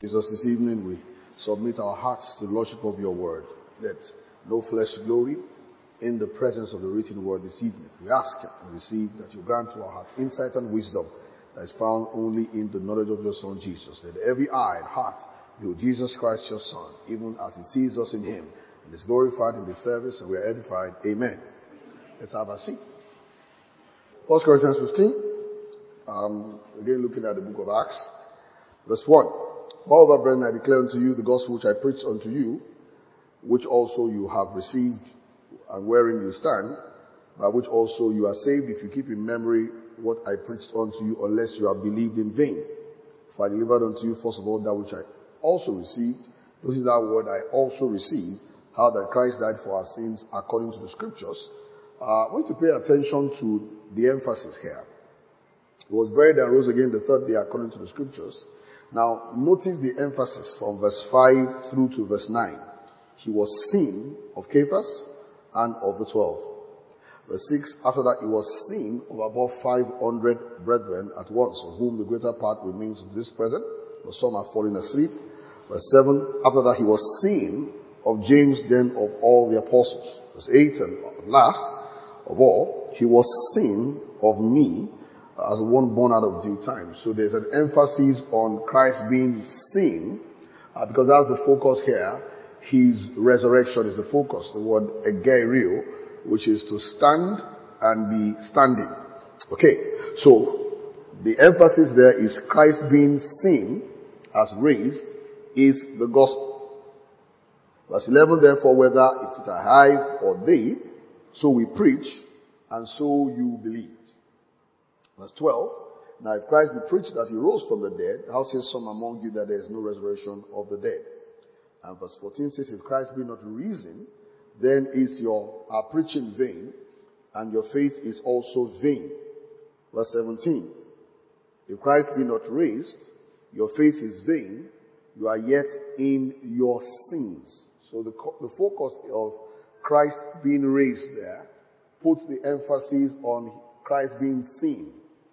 Jesus, this evening we submit our hearts to the Lordship of your word. Let no flesh glory in the presence of the written word this evening. We ask and receive that you grant to our hearts insight and wisdom that is found only in the knowledge of your Son Jesus. Let every eye and heart behold Jesus Christ your Son, even as he sees us in him, and is glorified in the service, and we are edified. Amen. Let's have a seat. 1 Corinthians 15. Again looking at the book of Acts. Verse 1. Moreover, brethren, I declare unto you the gospel which I preached unto you, which also you have received, and wherein you stand, by which also you are saved, if you keep in memory what I preached unto you, unless you have believed in vain. For I delivered unto you first of all that which I also received. This is that word I also received, how that Christ died for our sins according to the scriptures. I want you to pay attention to the emphasis here. He was buried and rose again the third day according to the scriptures. Now, notice the emphasis from verse 5 through to verse 9. He was seen of Cephas and of the 12. Verse 6, after that he was seen of above 500 brethren at once, of whom the greater part remains to this present, but some are fallen asleep. Verse 7, after that he was seen of James, then of all the apostles. Verse 8, and last of all, he was seen of me, as one born out of due time. So there's an emphasis on Christ being seen, because that's the focus here. His resurrection is the focus. The word egerio, which is to stand and be standing. Okay, so the emphasis there is Christ being seen as raised is the gospel. Verse 11, therefore, whether if it are I or they, so we preach, and so you believe. Verse 12, now if Christ be preached that he rose from the dead, how says some among you that there is no resurrection of the dead? And verse 14 says, if Christ be not risen, then is your preaching vain, and your faith is also vain. Verse 17, if Christ be not raised, your faith is vain, you are yet in your sins. So the focus of Christ being raised there puts the emphasis on Christ being seen.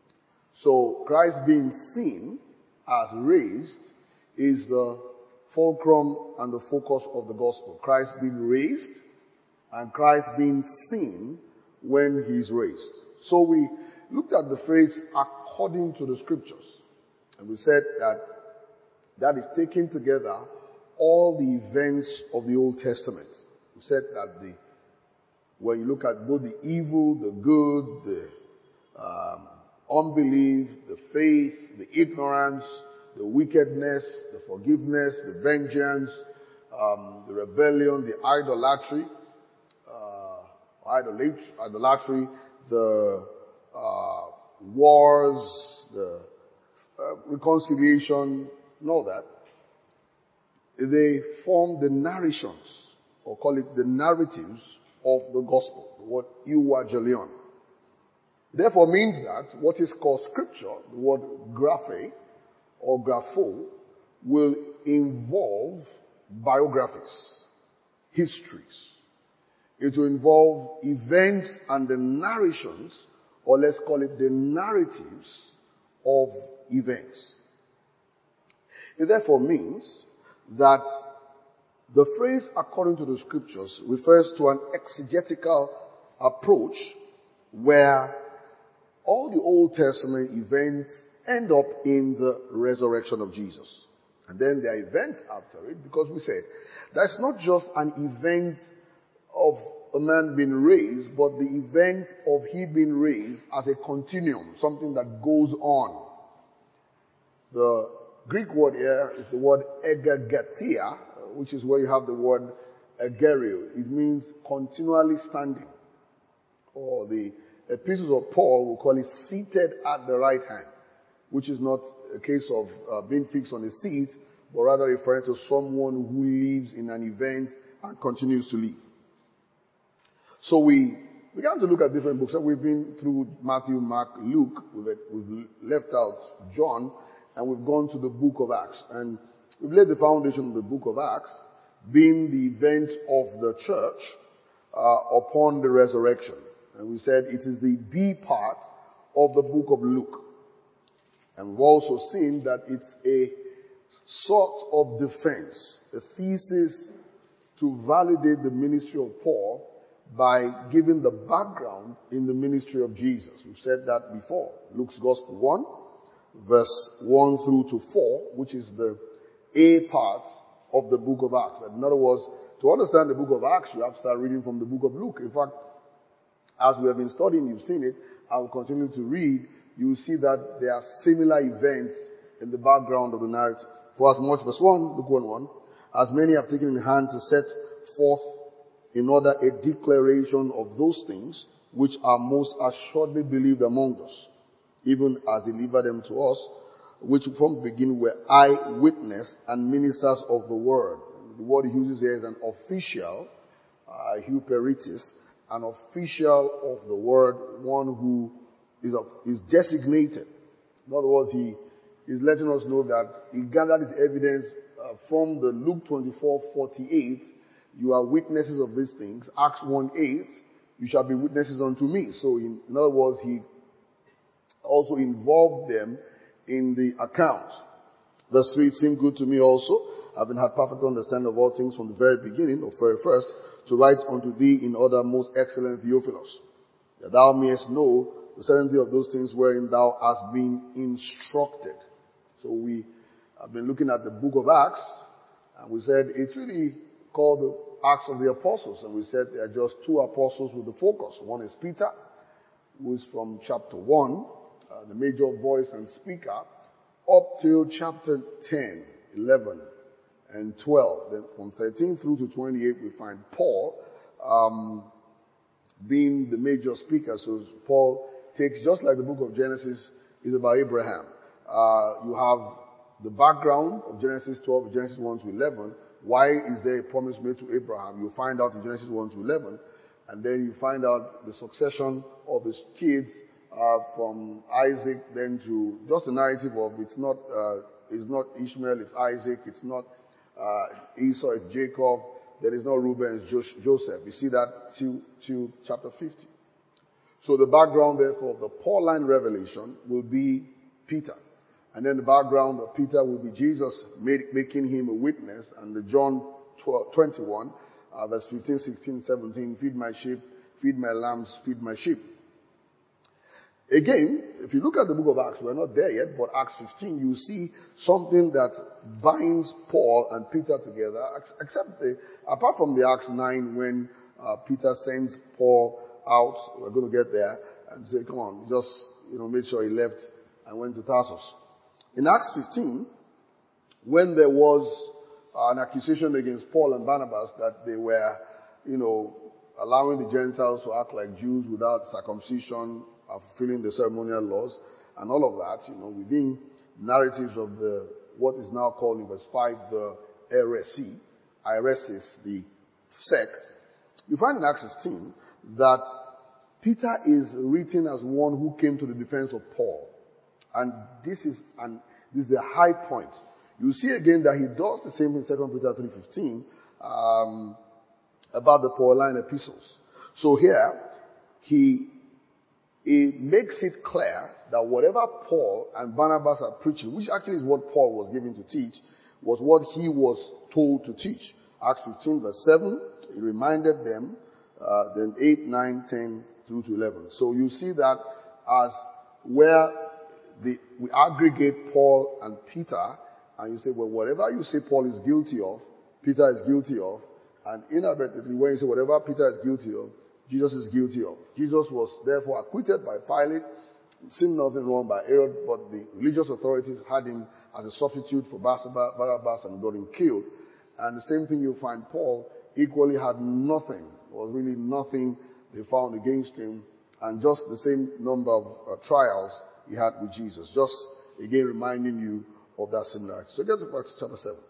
So Christ being seen as raised is the fulcrum and the focus of the gospel. Christ being raised and Christ being seen when he is raised. So we looked at the phrase according to the scriptures. And we said that is taking together all the events of the Old Testament. We said that when you look at both the evil, the good, the unbelief, the faith, the ignorance, the wickedness, the forgiveness, the vengeance, the rebellion, the idolatry, the wars, the reconciliation, and all that, they form the narrations, or call it the narratives of the gospel, the word euangelion. Therefore means that what is called scripture, the word graphe or grapho, will involve biographies, histories. It will involve events and the narrations, or let's call it the narratives of events. It therefore means that the phrase according to the scriptures refers to an exegetical approach where all the Old Testament events end up in the resurrection of Jesus. And then there are events after it, because we said that's not just an event of a man being raised, but the event of he being raised as a continuum, something that goes on. The Greek word here is the word egergetia, which is where you have the word egerio. It means continually standing. Or the epistles of Paul will call it seated at the right hand, which is not a case of being fixed on a seat, but rather referring to someone who lives in an event and continues to live. So we began to look at different books. So we've been through Matthew, Mark, Luke. We've left out John, and we've gone to the book of Acts. And we've laid the foundation of the book of Acts, being the event of the church upon the resurrection. And we said it is the B part of the book of Luke. And we've also seen that it's a sort of defense, a thesis to validate the ministry of Paul by giving the background in the ministry of Jesus. We've said that before. Luke's Gospel 1, verse 1 through to 4, which is the A part of the book of Acts. In other words, to understand the book of Acts, you have to start reading from the book of Luke. In fact, as we have been studying, you've seen it, I will continue to read, you will see that there are similar events in the background of the narrative. For as much, verse 1, Luke 1:1, as many have taken in hand to set forth in order a declaration of those things which are most assuredly believed among us, even as delivered them to us, which from the beginning were eyewitness and ministers of the word. The word he uses here is an official, hyperitis, an official of the word, one who is designated. In other words, he is letting us know that he gathered his evidence from the Luke 24:48. You are witnesses of these things. Acts 1:8, you shall be witnesses unto me. So in other words, he also involved them in the account. Verse 3, it seemed good to me also, having had perfect understanding of all things from the very beginning, or very first, to write unto thee in order, most excellent Theophilus, that thou mayest know the certainty of those things wherein thou hast been instructed. So we have been looking at the book of Acts, and we said it's really called the Acts of the Apostles, and we said there are just two apostles with the focus. One is Peter, who is from chapter 1, the major voice and speaker, up till chapter 10, 11, and 12. Then from 13 through to 28, we find Paul being the major speaker. So Paul takes, just like the book of Genesis is about Abraham. You have the background of Genesis 12, Genesis 1 to 11. Why is there a promise made to Abraham? You find out in Genesis 1 to 11. And then you find out the succession of his kids from Isaac then to just a narrative of it's not Ishmael, it's Isaac, it's not Esau, it's Jacob, there is no Reuben, it's Joseph. You see that till chapter 50. So the background therefore of the Pauline revelation will be Peter. And then the background of Peter will be Jesus making him a witness. And the John 21, verse 15, 16, 17, feed my sheep, feed my lambs, feed my sheep. Again, if you look at the book of Acts, we're not there yet, but Acts 15, you see something that binds Paul and Peter together, apart from the Acts 9 when Peter sends Paul out, we're going to get there, and say, come on, just, make sure he left and went to Tarsus. In Acts 15, when there was an accusation against Paul and Barnabas that they were, allowing the Gentiles to act like Jews without circumcision, fulfilling the ceremonial laws, and all of that, within narratives of what is now called in verse 5, the Eresis, the sect, you find in Acts 15 that Peter is written as one who came to the defense of Paul. And this is the high point. You see again that he does the same in 2 Peter 3:15 about the Pauline epistles. So here, he makes it clear that whatever Paul and Barnabas are preaching, which actually is what Paul was given to teach, was what he was told to teach. Acts 15 verse 7, he reminded them, then 8, 9, 10 through to 11. So you see that as where we aggregate Paul and Peter, and you say, well, whatever you say Paul is guilty of, Peter is guilty of, and inadvertently when you say whatever Peter is guilty of, Jesus is guilty of. Jesus was therefore acquitted by Pilate, seen nothing wrong by Herod, but the religious authorities had him as a substitute for Barabbas and got him killed. And the same thing you find Paul equally had nothing, was really nothing they found against him, and just the same number of trials he had with Jesus. Just again reminding you of that similarity. So get back to chapter 7.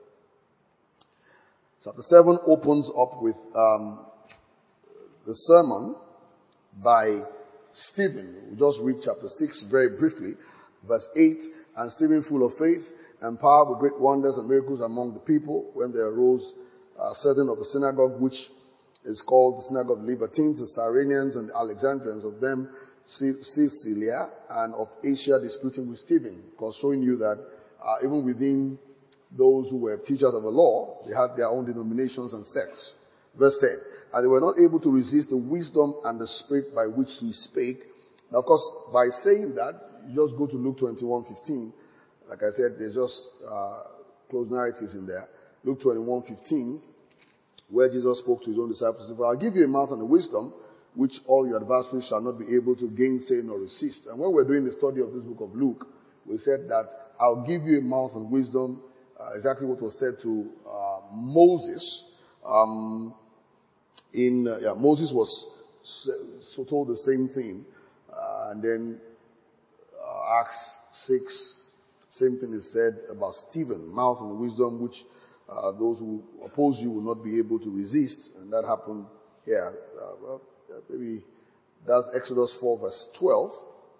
Chapter 7 opens up with the sermon by Stephen. We'll just read chapter 6 very briefly. Verse 8, and Stephen, full of faith and power, with great wonders and miracles among the people, when there arose certain of the synagogue, which is called the synagogue of Libertines, the Cyrenians and the Alexandrians, of them Cilicia and of Asia, disputing with Stephen, because showing you that even within those who were teachers of the law. They had their own denominations and sects. Verse 10. And they were not able to resist the wisdom and the spirit by which he spake. Now, of course, by saying that, you just go to Luke 21:15. Like I said, there's just close narratives in there. Luke 21:15, where Jesus spoke to his own disciples. He said, I'll give you a mouth and a wisdom, which all your adversaries shall not be able to gainsay nor resist. And when we're doing the study of this book of Luke, we said that I'll give you a mouth and wisdom, exactly what was said to Moses. Moses was so told the same thing. And then Acts 6, same thing is said about Stephen, mouth and wisdom, which those who oppose you will not be able to resist. And that happened here. Maybe that's Exodus 4 verse 12.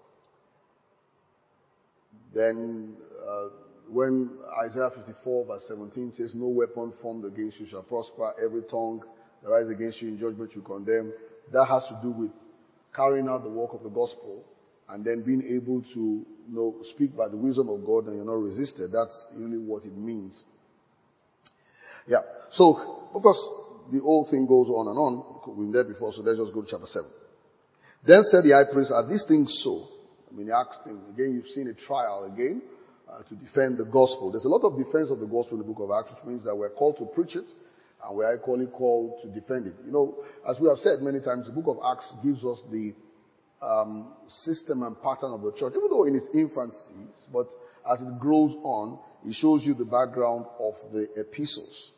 Then when Isaiah 54 verse 17 says, no weapon formed against you shall prosper, every tongue that rises against you in judgment you condemn. That has to do with carrying out the work of the gospel and then being able to speak by the wisdom of God and you're not resisted. That's really what it means. Yeah. So, of course, the whole thing goes on and on. We've been there before, so let's just go to chapter 7. Then said the high priest, are these things so? I mean, he asked him, again, you've seen a trial again to defend the gospel. There's a lot of defense of the gospel in the book of Acts, which means that we're called to preach it and we're equally called to defend it. As we have said many times, the book of Acts gives us the system and pattern of the church, even though in its infancy, but as it grows on, it shows you the background of the epistles.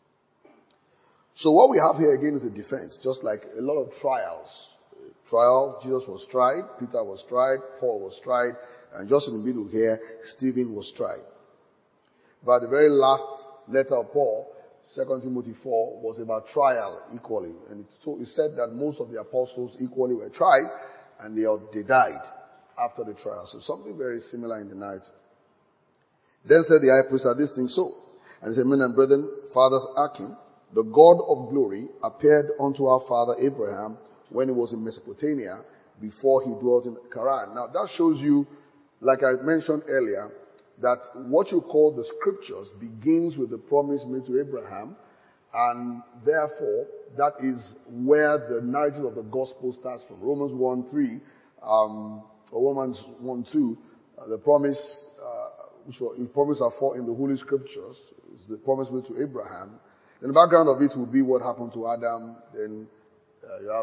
So what we have here again is a defense, just like a lot of trials. Jesus was tried, Peter was tried, Paul was tried, and just in the middle here, Stephen was tried. But the very last letter of Paul, 2 Timothy 4, was about trial equally. And it said that most of the apostles equally were tried, and they died after the trial. So something very similar in the narrative. Then said the high priest, are these things so? And he said, men and brethren, fathers, hearken. The God of glory appeared unto our father Abraham when he was in Mesopotamia, before he dwelt in Haran. Now that shows you, like I mentioned earlier, that what you call the scriptures begins with the promise made to Abraham, and therefore that is where the narrative of the gospel starts from. Romans 1:3, or Romans 1:2, the promise, which the promise are for in the Holy Scriptures, is the promise made to Abraham. In the background of it will be what happened to Adam. Then you have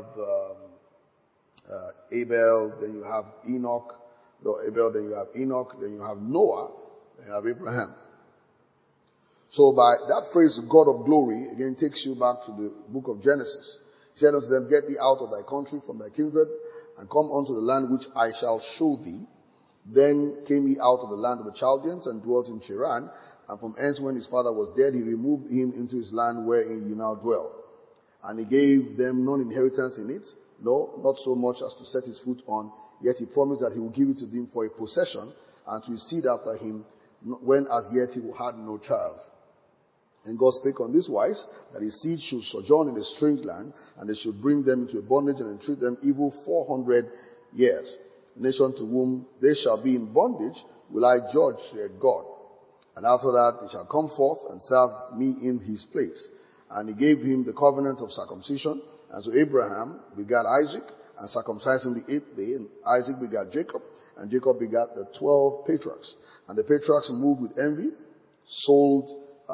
Abel. Then you have Enoch. Abel. Then you have Enoch. Then you have Noah. Then you have Abraham. So by that phrase, God of glory, again takes you back to the book of Genesis. He said unto them, get thee out of thy country, from thy kindred, and come unto the land which I shall show thee. Then came he out of the land of the Chaldeans and dwelt in Cheran. And from hence, when his father was dead, he removed him into his land wherein ye now dwell. And he gave them none inheritance in it, no, not so much as to set his foot on. Yet he promised that he would give it to them for a possession, and to his seed after him, when as yet he had no child. And God spake on this wise, that his seed should sojourn in a strange land, and they should bring them into a bondage and entreat them evil 400 years. The nation to whom they shall be in bondage will I judge, said God. And after that they shall come forth and serve me in his place. And he gave him the covenant of circumcision. And so Abraham begat Isaac, and circumcised him the 8th day. And Isaac begat Jacob, and Jacob begat the 12 patriarchs. And the patriarchs, moved with envy, sold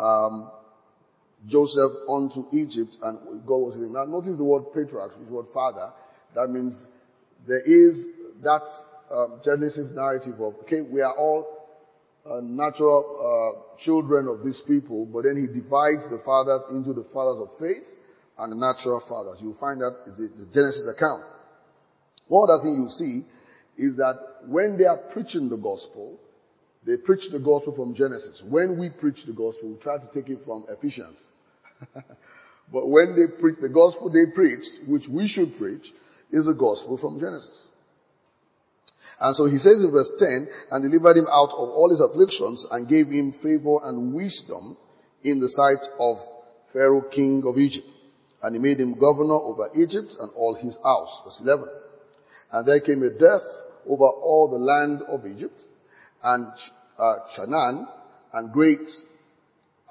Joseph unto Egypt, and God was with him. Now notice the word patriarchs, which is the word father. That means there is that Genesis narrative of, okay, we are all natural children of these people, but then he divides the fathers into the fathers of faith and the natural fathers. You'll find that is the Genesis account. One other thing you see is that when they are preaching the gospel, they preach the gospel from Genesis. When we preach the gospel, we try to take it from Ephesians. But when they preach the gospel they preached, which we should preach, is the gospel from Genesis. And so he says in verse 10, and delivered him out of all his afflictions, and gave him favor and wisdom in the sight of Pharaoh, king of Egypt. And he made him governor over Egypt and all his house. Verse 11. And there came a death over all the land of Egypt, and Canaan, and great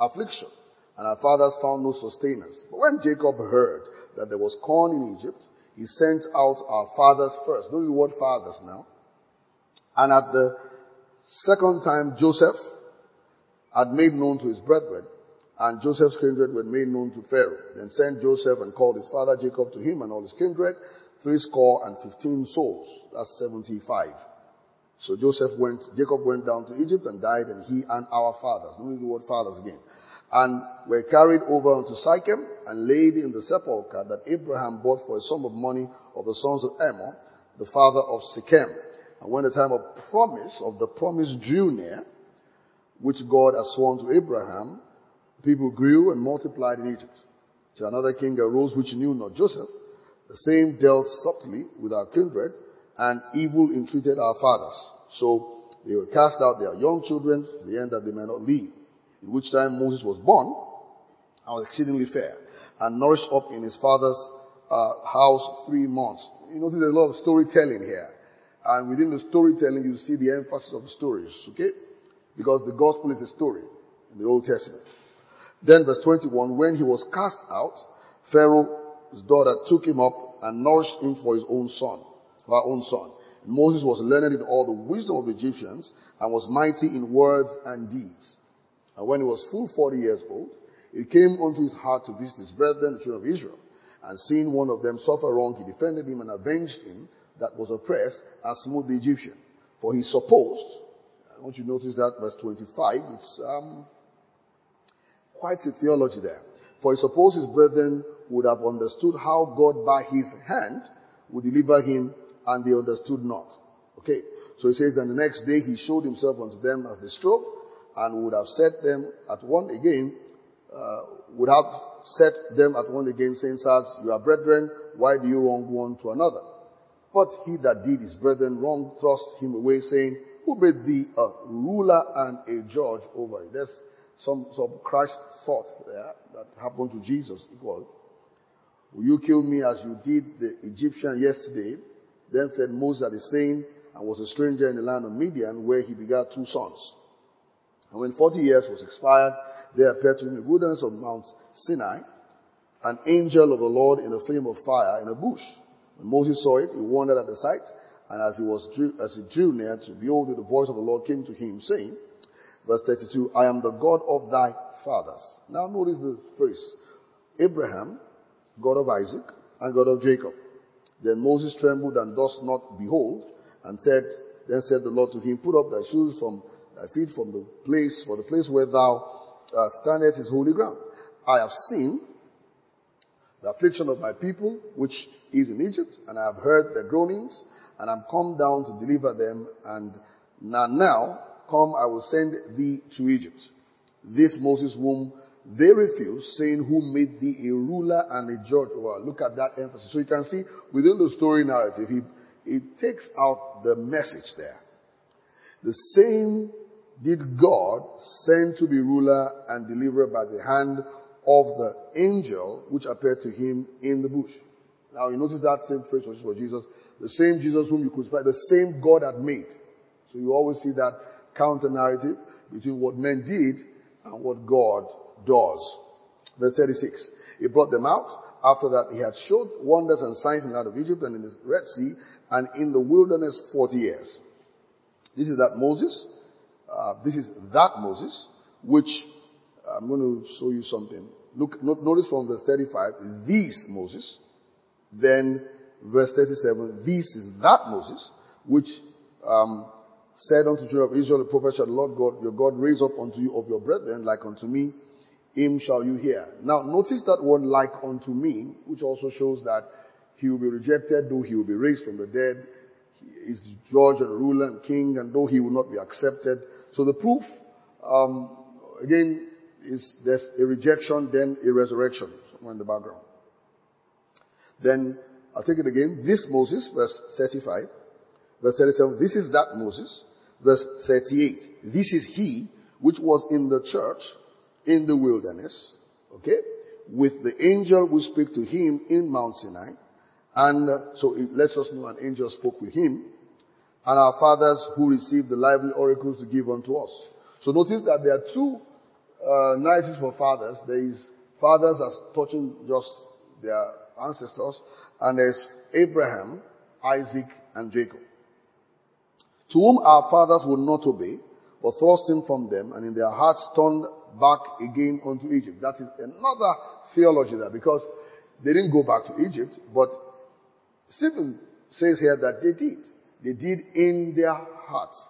affliction, and our fathers found no sustenance. But when Jacob heard that there was corn in Egypt, he sent out our fathers first. Notice the word fathers now. And at the second time, Joseph had made known to his brethren, and Joseph's kindred were made known to Pharaoh. Then sent Joseph and called his father Jacob to him and all his kindred, 70 souls. That's 75. So Jacob went down to Egypt and died, and he and our fathers. Notice the word fathers again. And were carried over unto Shechem and laid in the sepulchre that Abraham bought for a sum of money of the sons of Hamor, the father of Shechem. And when the time of the promise drew near, which God had sworn to Abraham, people grew and multiplied in Egypt. Till another king arose which knew not Joseph. The same dealt subtly with our kindred, and evil entreated our fathers. So they were cast out their young children to the end that they might not live. In which time Moses was born and was exceedingly fair, and nourished up in his father's house 3 months. You notice there's a lot of storytelling here. And within the storytelling, you see the emphasis of the stories, okay? Because the gospel is a story in the Old Testament. Then verse 21, when he was cast out, Pharaoh's daughter took him up and nourished him for her own son. And Moses was learned in all the wisdom of the Egyptians and was mighty in words and deeds. And when he was full 40 years old, it came unto his heart to visit his brethren, the children of Israel. And seeing one of them suffer wrong, he defended him and avenged him that was oppressed and smote the Egyptian. For he supposed, I want you to notice that verse 25, it's quite a theology there. For he supposed his brethren would have understood how God by his hand would deliver him, and they understood not. Okay, so he says, and the next day he showed himself unto them as they strove, and would have set them at one again, saying, Sirs, you are brethren, why do you wrong one to another? But he that did his brethren wrong thrust him away, saying, who made thee a ruler and a judge over it? There's some Christ thought there that happened to Jesus. It was, will you kill me as you did the Egyptian yesterday? Then fled Moses at the same, and was a stranger in the land of Midian, where he begat 2 sons. And when 40 years was expired, there appeared to him in the wilderness of Mount Sinai an angel of the Lord in a flame of fire in a bush. When Moses saw it, he wondered at the sight, and as he drew near to behold it, the voice of the Lord came to him, saying, verse 32, I am the God of thy fathers. Now notice the phrase, Abraham, God of Isaac, and God of Jacob. Then Moses trembled and durst not behold, and then said the Lord to him, put up thy shoes from thy feet for the place where thou standest is holy ground. I have seen the affliction of my people, which is in Egypt, and I have heard their groanings, and I am come down to deliver them, and now come, I will send thee to Egypt. This Moses whom they refused, saying, who made thee a ruler and a judge? Well, look at that emphasis. So you can see within the story narrative, it takes out the message there. The same did God send to be ruler and deliverer by the hand of the angel which appeared to him in the bush. Now you notice that same phrase was for Jesus. The same Jesus whom you crucified, the same God had made. So you always see that counter narrative between what men did and what God does. Verse 36. He brought them out. After that he had showed wonders and signs in the land of Egypt and in the Red Sea and in the wilderness 40 years. This is that Moses. Which I'm going to show you something. Notice from verse 35, this Moses. Then verse 37, this is that Moses, which said unto the children of Israel, the prophet shall the Lord God, your God raise up unto you of your brethren, like unto me, him shall you hear. Now notice that word like unto me, which also shows that he will be rejected, though he will be raised from the dead. He is the judge and ruler and king, and though he will not be accepted. So the proof, again, is there's a rejection, then a resurrection, somewhere in the background. Then, I'll take it again. This Moses, verse 35. Verse 37, this is that Moses. Verse 38, this is he which was in the church in the wilderness, okay, with the angel who spake to him in Mount Sinai. And so it lets us know an angel spoke with him. And our fathers who received the lively oracles to give unto us. So notice that there are 2 narratives for fathers. There is fathers as touching just their ancestors, and there's Abraham, Isaac, and Jacob, to whom our fathers would not obey, but thrusting from them, and in their hearts turned back again unto Egypt. That is another theology there, because they didn't go back to Egypt, but Stephen says here that they did. They did in their hearts.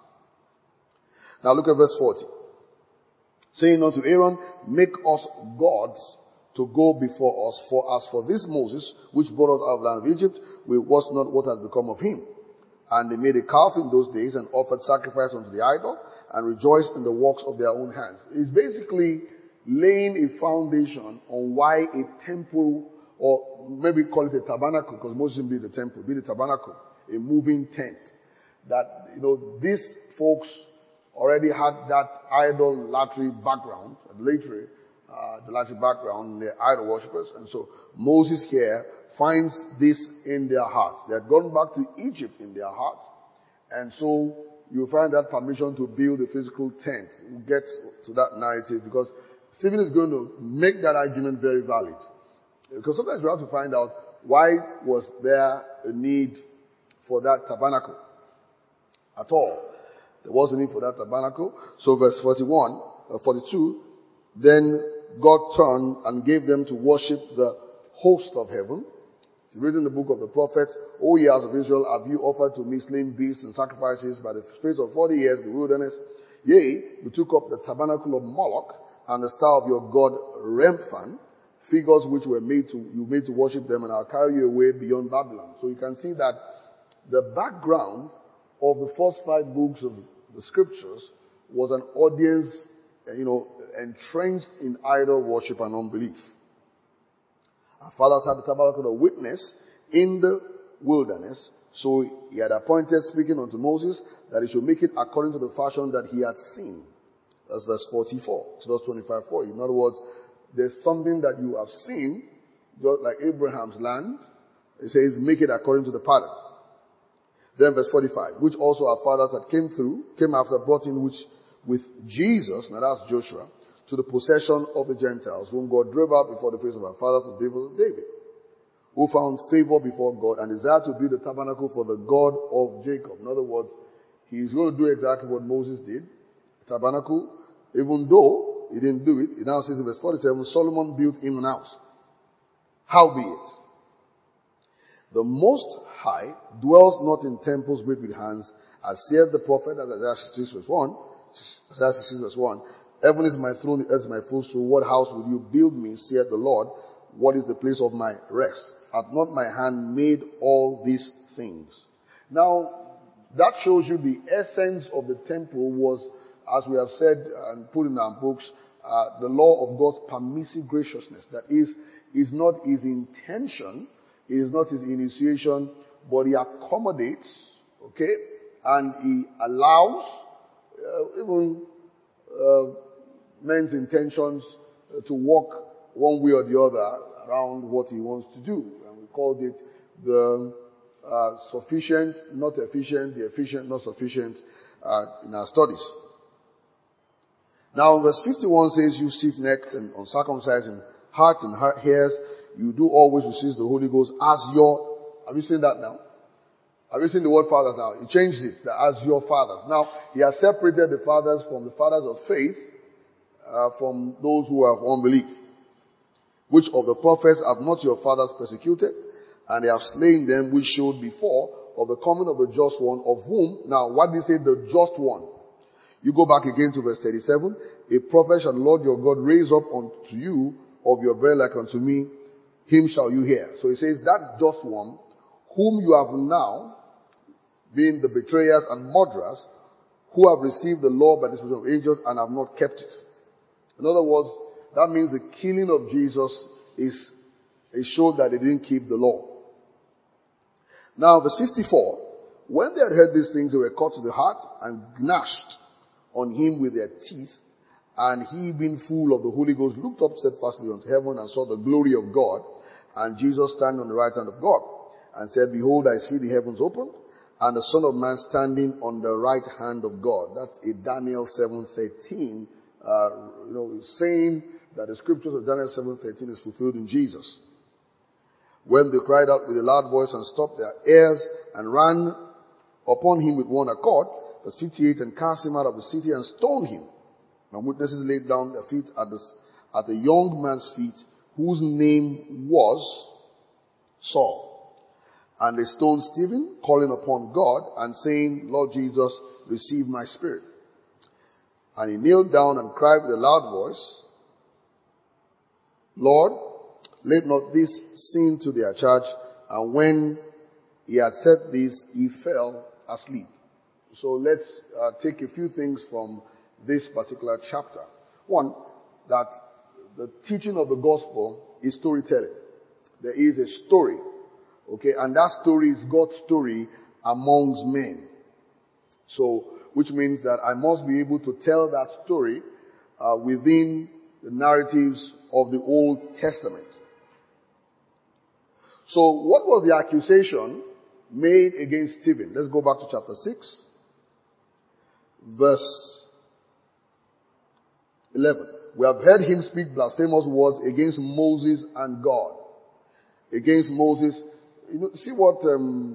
Now look at verse 40. Saying unto Aaron, make us gods to go before us, for as for this Moses, which brought us out of the land of Egypt, we wot not what has become of him. And they made a calf in those days and offered sacrifice unto the idol and rejoiced in the works of their own hands. It's basically laying a foundation on why a temple, or maybe call it a tabernacle, because Moses didn't build the temple, build a tabernacle, a moving tent. That, these folks already had that idolatry background, the idolatry background, the idol worshippers. And so Moses here finds this in their hearts. They had gone back to Egypt in their hearts. And so you find that permission to build a physical tent. We'll get to that narrative, because Stephen is going to make that argument very valid. Because sometimes we have to find out, why was there a need for that tabernacle at all? There was a need for that tabernacle. So verse 42, then God turned and gave them to worship the host of heaven. It's written in the book of the prophets, O ye house of Israel, have you offered to me slain beasts and sacrifices by the space of 40 years in the wilderness? Yea, you took up the tabernacle of Moloch and the star of your god Remphan, figures which you made to worship them, and I'll carry you away beyond Babylon. So you can see that the background of the first 5 books of the scriptures was an audience, entrenched in idol worship and unbelief. Our fathers had the tabernacle of witness in the wilderness, so he had appointed, speaking unto Moses, that he should make it according to the fashion that he had seen. That's verse 44. It's verse 25 for you. In other words, there's something that you have seen, just like Abraham's land. It says, make it according to the pattern. Then verse 45, which also our fathers that came after, brought in which with Jesus, now that's Joshua, to the possession of the Gentiles, whom God drove out before the face of our fathers, the days of David, who found favor before God and desired to build a tabernacle for the God of Jacob. In other words, he's going to do exactly what Moses did, a tabernacle, even though he didn't do it. It now says in verse 47, Solomon built him an house. Howbeit, the Most High dwells not in temples made with hands, as saith the prophet, as Isaiah 66 verse 1. Isaiah 66 verse 1. Heaven is my throne, the earth is my footstool. What house will you build me, saith the Lord? What is the place of my rest? Hath not my hand made all these things? Now, that shows you the essence of the temple was, as we have said and put in our books, the law of God's permissive graciousness. That is not his intention, it is not his initiation, but he accommodates, okay, and he allows even men's intentions to walk one way or the other around what he wants to do. And we called it the sufficient, not efficient, the efficient, not sufficient in our studies. Now verse 51 says, you stiff-necked and uncircumcised in heart and hairs, you do always receive the Holy Ghost as your, have you seen that now? Have you seen the word fathers now? He changed it, as your fathers. Now, he has separated the fathers from the fathers of faith, from those who have unbelief. Which of the prophets have not your fathers persecuted? And they have slain them, which showed before of the coming of the just one, of whom, now what did he say, the just one? You go back again to verse 37. A prophet shall the Lord your God raise up unto you of your bread like unto me, him shall you hear. So he says, that just one, whom you have now, being the betrayers and murderers, who have received the law by the spirit of angels and have not kept it. In other words, that means the killing of Jesus is a show that they didn't keep the law. Now, verse 54, when they had heard these things, they were cut to the heart and gnashed on him with their teeth. And he, being full of the Holy Ghost, looked up steadfastly unto heaven and saw the glory of God, and Jesus standing on the right hand of God, and said, behold, I see the heavens opened, and the Son of Man standing on the right hand of God. That's a Daniel 7:13 saying that the scriptures of Daniel 7:13 is fulfilled in Jesus. When they cried out with a loud voice and stopped their ears and ran upon him with one accord, verse 58, and cast him out of the city and stoned him. And witnesses laid down their feet at the young man's feet, whose name was Saul. And they stoned Stephen, calling upon God and saying, Lord Jesus, receive my spirit. And he kneeled down and cried with a loud voice, Lord, let not this sin to their charge. And when he had said this, he fell asleep. So let's take a few things from this particular chapter. One, that the teaching of the gospel is storytelling. There is a story, okay, and that story is God's story amongst men. So, which means that I must be able to tell that story within the narratives of the Old Testament. So, what was the accusation made against Stephen? Let's go back to chapter 6, verse 11. We have heard him speak blasphemous words against Moses and God. Against Moses. See what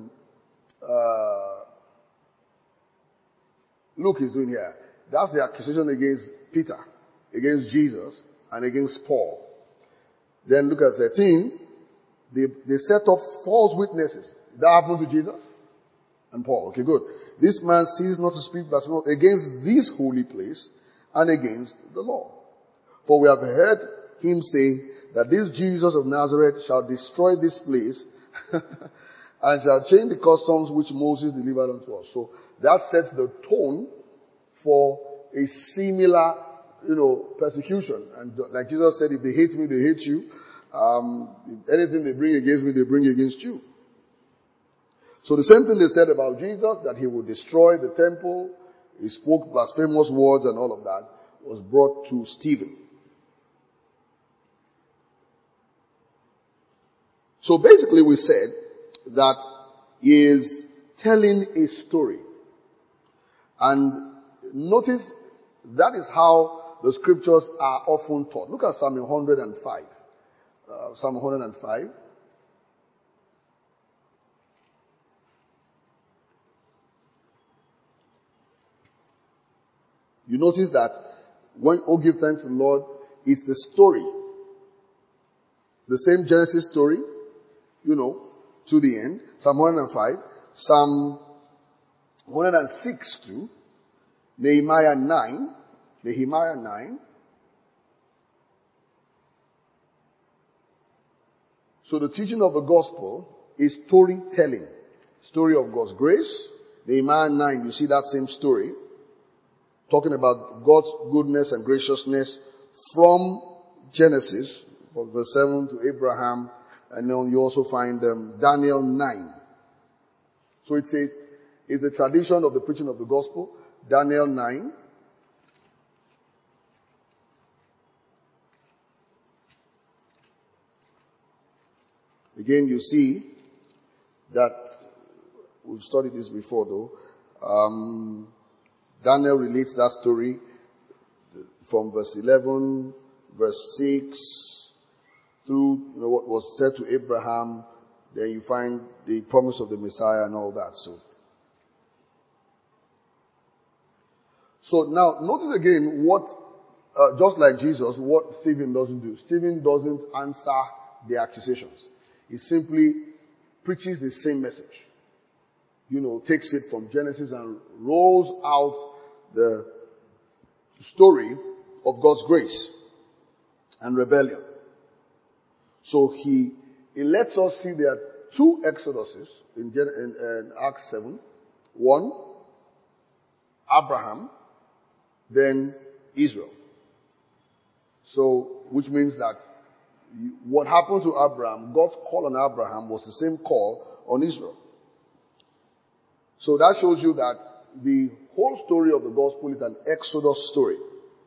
Luke is doing here. That's the accusation against Peter, against Jesus, and against Paul. Then look at 13. They set up false witnesses. That happened to Jesus and Paul. Okay, good. This man ceased not to speak blasphemy against this holy place and against the law. For we have heard him say that this Jesus of Nazareth shall destroy this place and shall change the customs which Moses delivered unto us. So that sets the tone for a similar, persecution. And like Jesus said, if they hate me, they hate you. If anything they bring against me, they bring against you. So the same thing they said about Jesus, that he would destroy the temple, he spoke blasphemous words and all of that, was brought to Stephen. So basically we said that he is telling a story. And notice that is how the scriptures are often taught. Look at Psalm 105. Psalm 105. You notice that when "Oh, give thanks to the Lord," it's the story. The same Genesis story, to the end. Psalm 105. Psalm 106 too. Nehemiah 9. Nehemiah 9. So the teaching of the gospel is storytelling. Story of God's grace. Nehemiah 9, you see that same story. Talking about God's goodness and graciousness from Genesis, from verse 7 to Abraham, and then you also find Daniel 9. So it's a tradition of the preaching of the gospel. Daniel 9. Again, you see that we've studied this before though. Daniel relates that story from verse 11, verse 6, through what was said to Abraham. Then you find the promise of the Messiah and all that. So now, notice again what, just like Jesus, what Stephen doesn't do. Stephen doesn't answer the accusations. He simply preaches the same message. Takes it from Genesis and rolls out the story of God's grace and rebellion. So he lets us see there are two exoduses in Acts 7. One, Abraham, then Israel. So, which means that what happened to Abraham, God's call on Abraham was the same call on Israel. So that shows you that the whole story of the gospel is an Exodus story.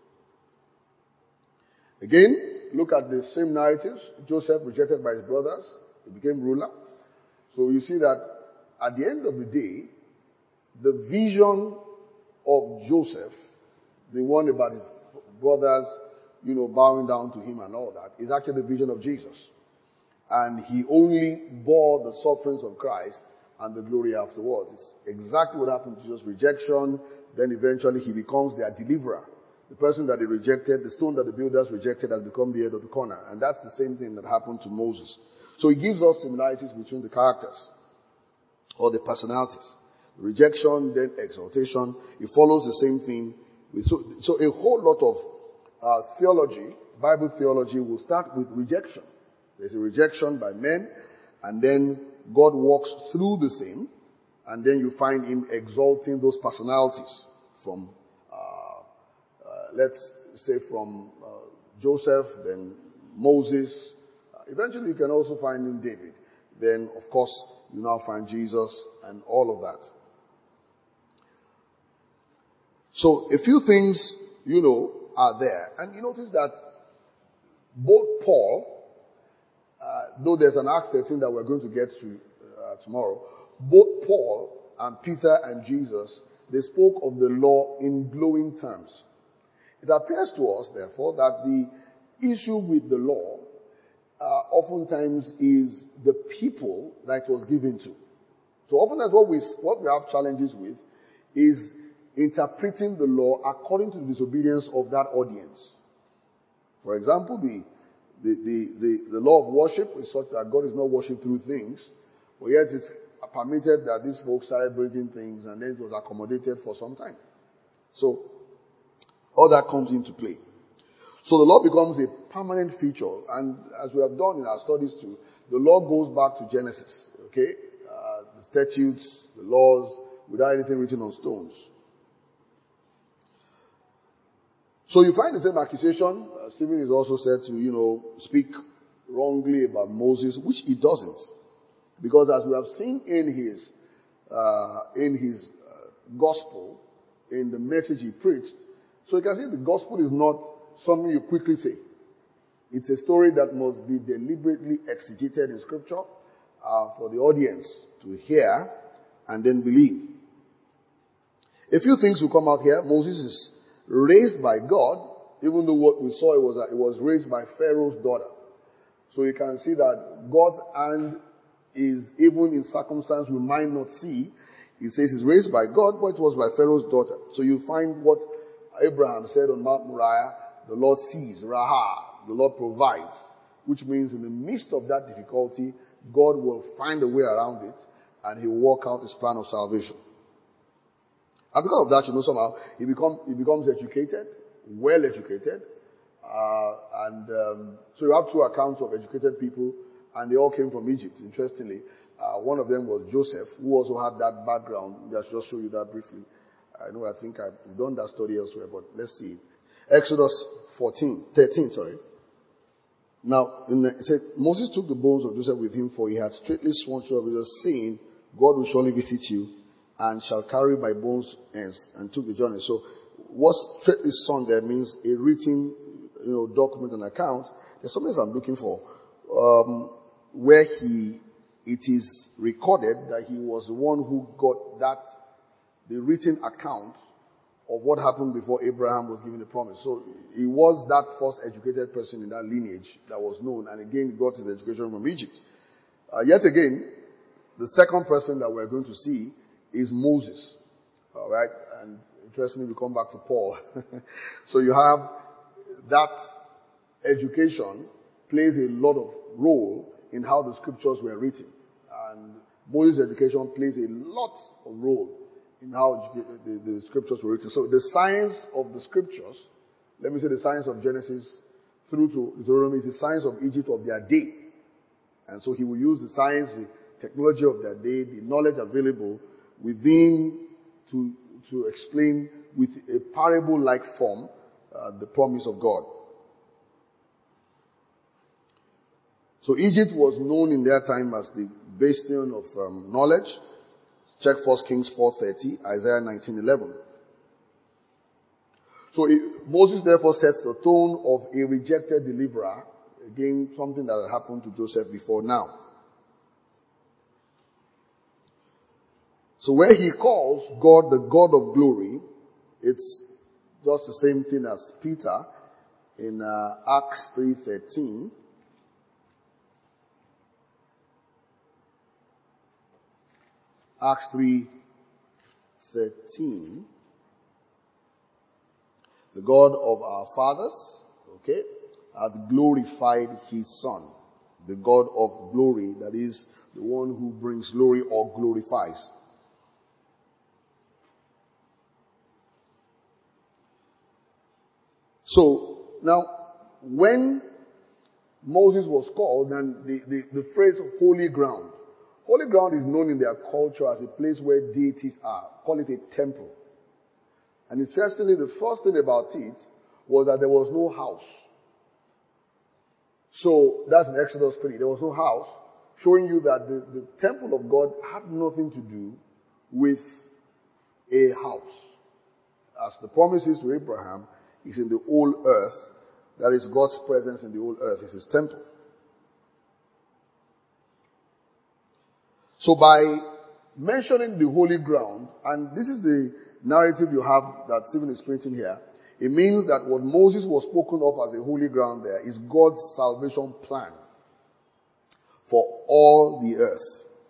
Again, look at the same narratives. Joseph rejected by his brothers. He became ruler. So you see that at the end of the day, the vision of Joseph, the one about his brothers, bowing down to him and all that, is actually the vision of Jesus. And he only bore the sufferings of Christ and the glory afterwards. It's exactly what happened to Jesus. Rejection, then eventually he becomes their deliverer. The person that they rejected, the stone that the builders rejected, has become the head of the corner. And that's the same thing that happened to Moses. So he gives us similarities between the characters or the personalities. Rejection, then exaltation. It follows the same thing. So a whole lot of theology, Bible theology, will start with rejection. There's a rejection by men, and then God walks through the same, and then you find him exalting those personalities from, let's say from Joseph, then Moses. Eventually you can also find in David. Then, of course, you now find Jesus and all of that. So a few things, are there. And you notice that both Paul, though there's an Acts 13 that we're going to get to tomorrow, both Paul and Peter and Jesus, they spoke of the law in glowing terms. It appears to us, therefore, that the issue with the law oftentimes is the people that it was given to. So oftentimes what we have challenges with is interpreting the law according to the disobedience of that audience. For example, the law of worship is such that God is not worshipped through things, but yet it's permitted that these folks started bringing things, and then it was accommodated for some time. So all that comes into play. So the law becomes a permanent feature, and as we have done in our studies too, the law goes back to Genesis. Okay, the statutes, the laws, without anything written on stones. So you find the same accusation. Stephen is also said to, speak wrongly about Moses, which he doesn't. Because as we have seen in his gospel, in the message he preached, so you can see the gospel is not something you quickly say. It's a story that must be deliberately exegeted in scripture for the audience to hear and then believe. A few things will come out here. Moses is raised by God, even though what we saw it was raised by Pharaoh's daughter. So you can see that God's hand is, even in circumstance we might not see, he says it's raised by God, but it was by Pharaoh's daughter. So you find what Abraham said on Mount Moriah, the Lord sees, Raha, the Lord provides, which means in the midst of that difficulty, God will find a way around it, and he will work out his plan of salvation. And because of that, somehow, he becomes educated, well educated. So you have two accounts of educated people, and they all came from Egypt, interestingly. One of them was Joseph, who also had that background. I'll just show you that briefly. I think I've done that study elsewhere, but let's see. Exodus 13. Now, it said, Moses took the bones of Joseph with him, for he had straitly sworn to Israel, saying, God will surely visit you, and shall carry my bones hence, and took the journey. So, what straitly sworn there means a written, document and account. There's something I'm looking for, where it is recorded that he was the one who got the written account of what happened before Abraham was given the promise. So he was that first educated person in that lineage that was known, and again got his education from Egypt. Yet again, the second person that we're going to see is Moses. All right, and interestingly, we come back to Paul. So you have that education plays a lot of role in how the scriptures were written, and Moses' education plays a lot of role in how the scriptures were written. So the science of the scriptures, let me say the science of Genesis through to Deuteronomy, is the science of Egypt of their day. And so he will use the science, the technology of their day, the knowledge available within to explain with a parable-like form the promise of God. So Egypt was known in their time as the bastion of knowledge. Check 1 Kings 4:30, Isaiah 19:11. So Moses therefore sets the tone of a rejected deliverer. Again, something that had happened to Joseph before now. So where he calls God the God of glory, it's just the same thing as Peter in Acts 3:13. Acts 3:13. The God of our fathers, okay, hath glorified his Son. The God of glory, that is the one who brings glory or glorifies. So, now, when Moses was called, and the phrase holy ground. Holy ground is known in their culture as a place where deities are. Call it a temple. And interestingly, the first thing about it was that there was no house. So, that's in Exodus 3. There was no house, showing you that the temple of God had nothing to do with a house. As the promises to Abraham is in the whole earth, that is God's presence in the whole earth, is his temple. So by mentioning the holy ground, and this is the narrative you have that Stephen is painting here, it means that what Moses was spoken of as a holy ground there is God's salvation plan for all the earth.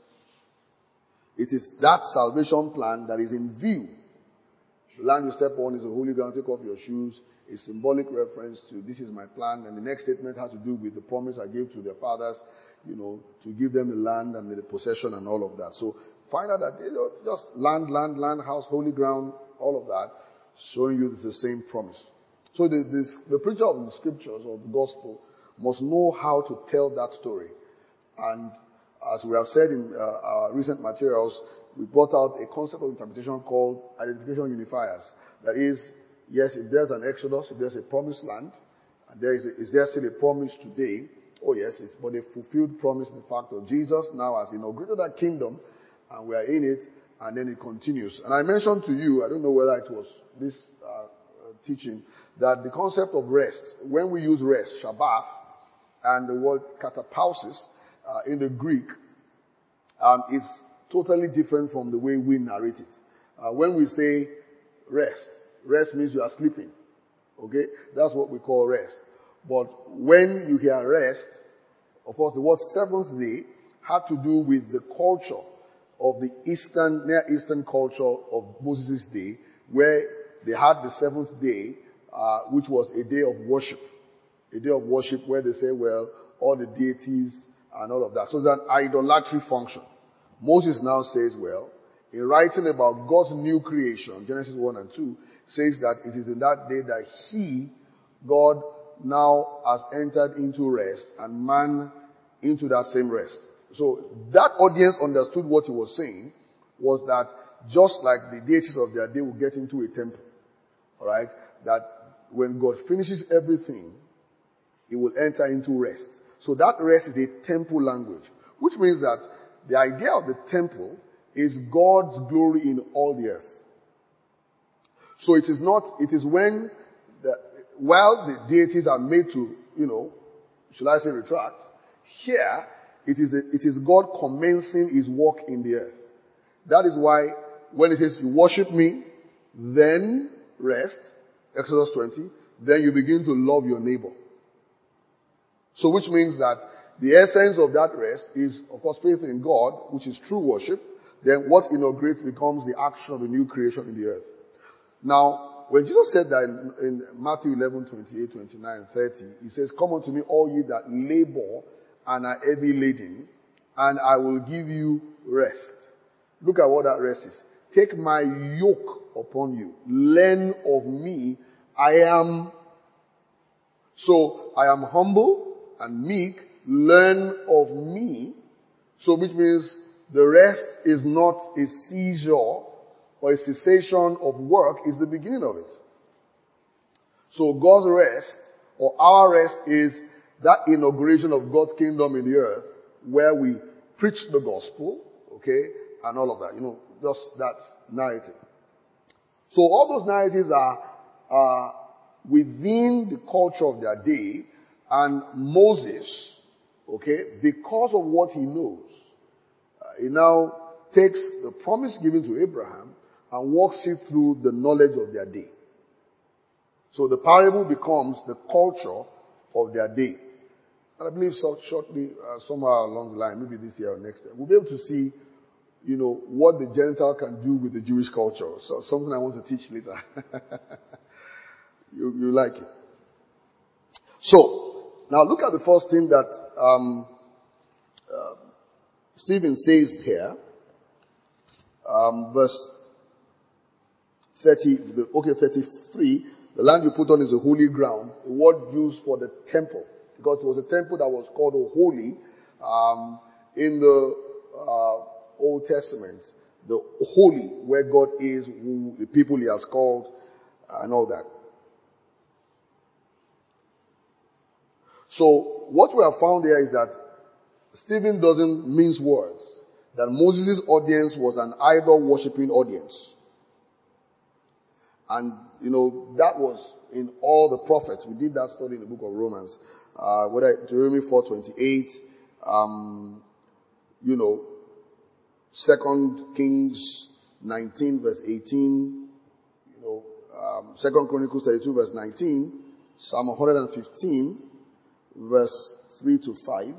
It is that salvation plan that is in view. The land you step on is a holy ground, take off your shoes. A symbolic reference to this is my plan. And the next statement has to do with the promise I gave to their fathers, to give them the land and the possession and all of that. So find out that just land, house, holy ground, all of that, showing you it's the same promise. So the preacher of the scriptures or the gospel must know how to tell that story. And as we have said in our recent materials, we brought out a concept of interpretation called identification unifiers. That is, yes, if there's an Exodus, if there's a promised land, and is there still a promise today? Oh yes, it's but a fulfilled promise in the fact of Jesus now has inaugurated that kingdom, and we are in it, and then it continues. And I mentioned to you, I don't know whether it was this teaching, that the concept of rest, when we use rest, Shabbat, and the word katapausis in the Greek, is totally different from the way we narrate it. When we say rest means you are sleeping. Okay? That's what we call rest. But when you hear rest, of course the word seventh day had to do with the culture of the Near Eastern culture of Moses' day, where they had the seventh day, which was a day of worship. A day of worship where they say, well, all the deities and all of that. So it's an idolatry function. Moses now says, well, in writing about God's new creation, Genesis 1 and 2, says that it is in that day that God now has entered into rest and man into that same rest. So that audience understood what he was saying was that just like the deities of their day will get into a temple, alright, that when God finishes everything, he will enter into rest. So that rest is a temple language, which means that the idea of the temple is God's glory in all the earth. So it is when, while the deities are made to, shall I say retract, here, it is God commencing his work in the earth. That is why when it says you worship me, then rest, Exodus 20, then you begin to love your neighbor. So which means that the essence of that rest is, of course, faith in God, which is true worship. Then what inaugurates becomes the action of the new creation in the earth. Now, when Jesus said that in Matthew 11, 28, 29, 30, he says, come unto me all ye that labor and are heavy laden, and I will give you rest. Look at what that rest is. Take my yoke upon you. Learn of me. I am humble and meek. Learn of me. So which means the rest is not a seizure or a cessation of work, is the beginning of it. So God's rest, or our rest, is that inauguration of God's kingdom in the earth, where we preach the gospel, okay, and all of that, just that narrative. So all those narratives are within the culture of their day, and Moses, okay, because of what he knows, he now takes the promise given to Abraham and walks it through the knowledge of their day. So the parable becomes the culture of their day. And I believe so shortly, somewhere along the line, maybe this year or next year, we'll be able to see, what the Gentile can do with the Jewish culture. So something I want to teach later. you like it. So, now look at the first thing that Stephen says here. Verse 33. The land you put on is a holy ground. The word used for the temple, because it was a temple that was called holy in the Old Testament. The holy, where God is, who the people He has called, and all that. So, what we have found here is that Stephen doesn't mince words. That Moses' audience was an idol-worshipping audience. And, that was in all the prophets. We did that study in the book of Romans. Whether Deuteronomy 4:28, 2 Kings 19 verse 18, 2 Chronicles 32 verse 19, Psalm 115 verse 3 to 5.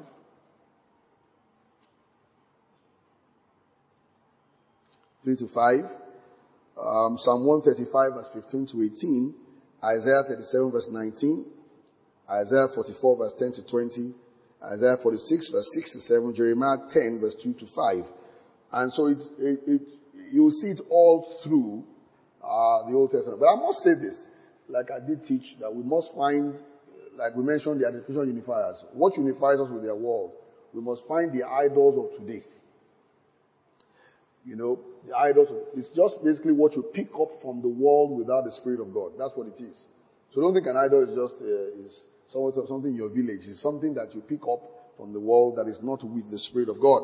Psalm 135 verse 15 to 18, Isaiah 37 verse 19, Isaiah 44 verse 10 to 20, Isaiah 46 verse 6 to 7, Jeremiah 10 verse 2 to 5. And so you will see it all through the Old Testament. But I must say this, like I did teach, that we must find, like we mentioned, the artificial unifiers. What unifies us with their world? We must find the idols of today. The idols, it's just basically what you pick up from the world without the Spirit of God. That's what it is. So don't think an idol is just is something in your village. It's something that you pick up from the world that is not with the Spirit of God.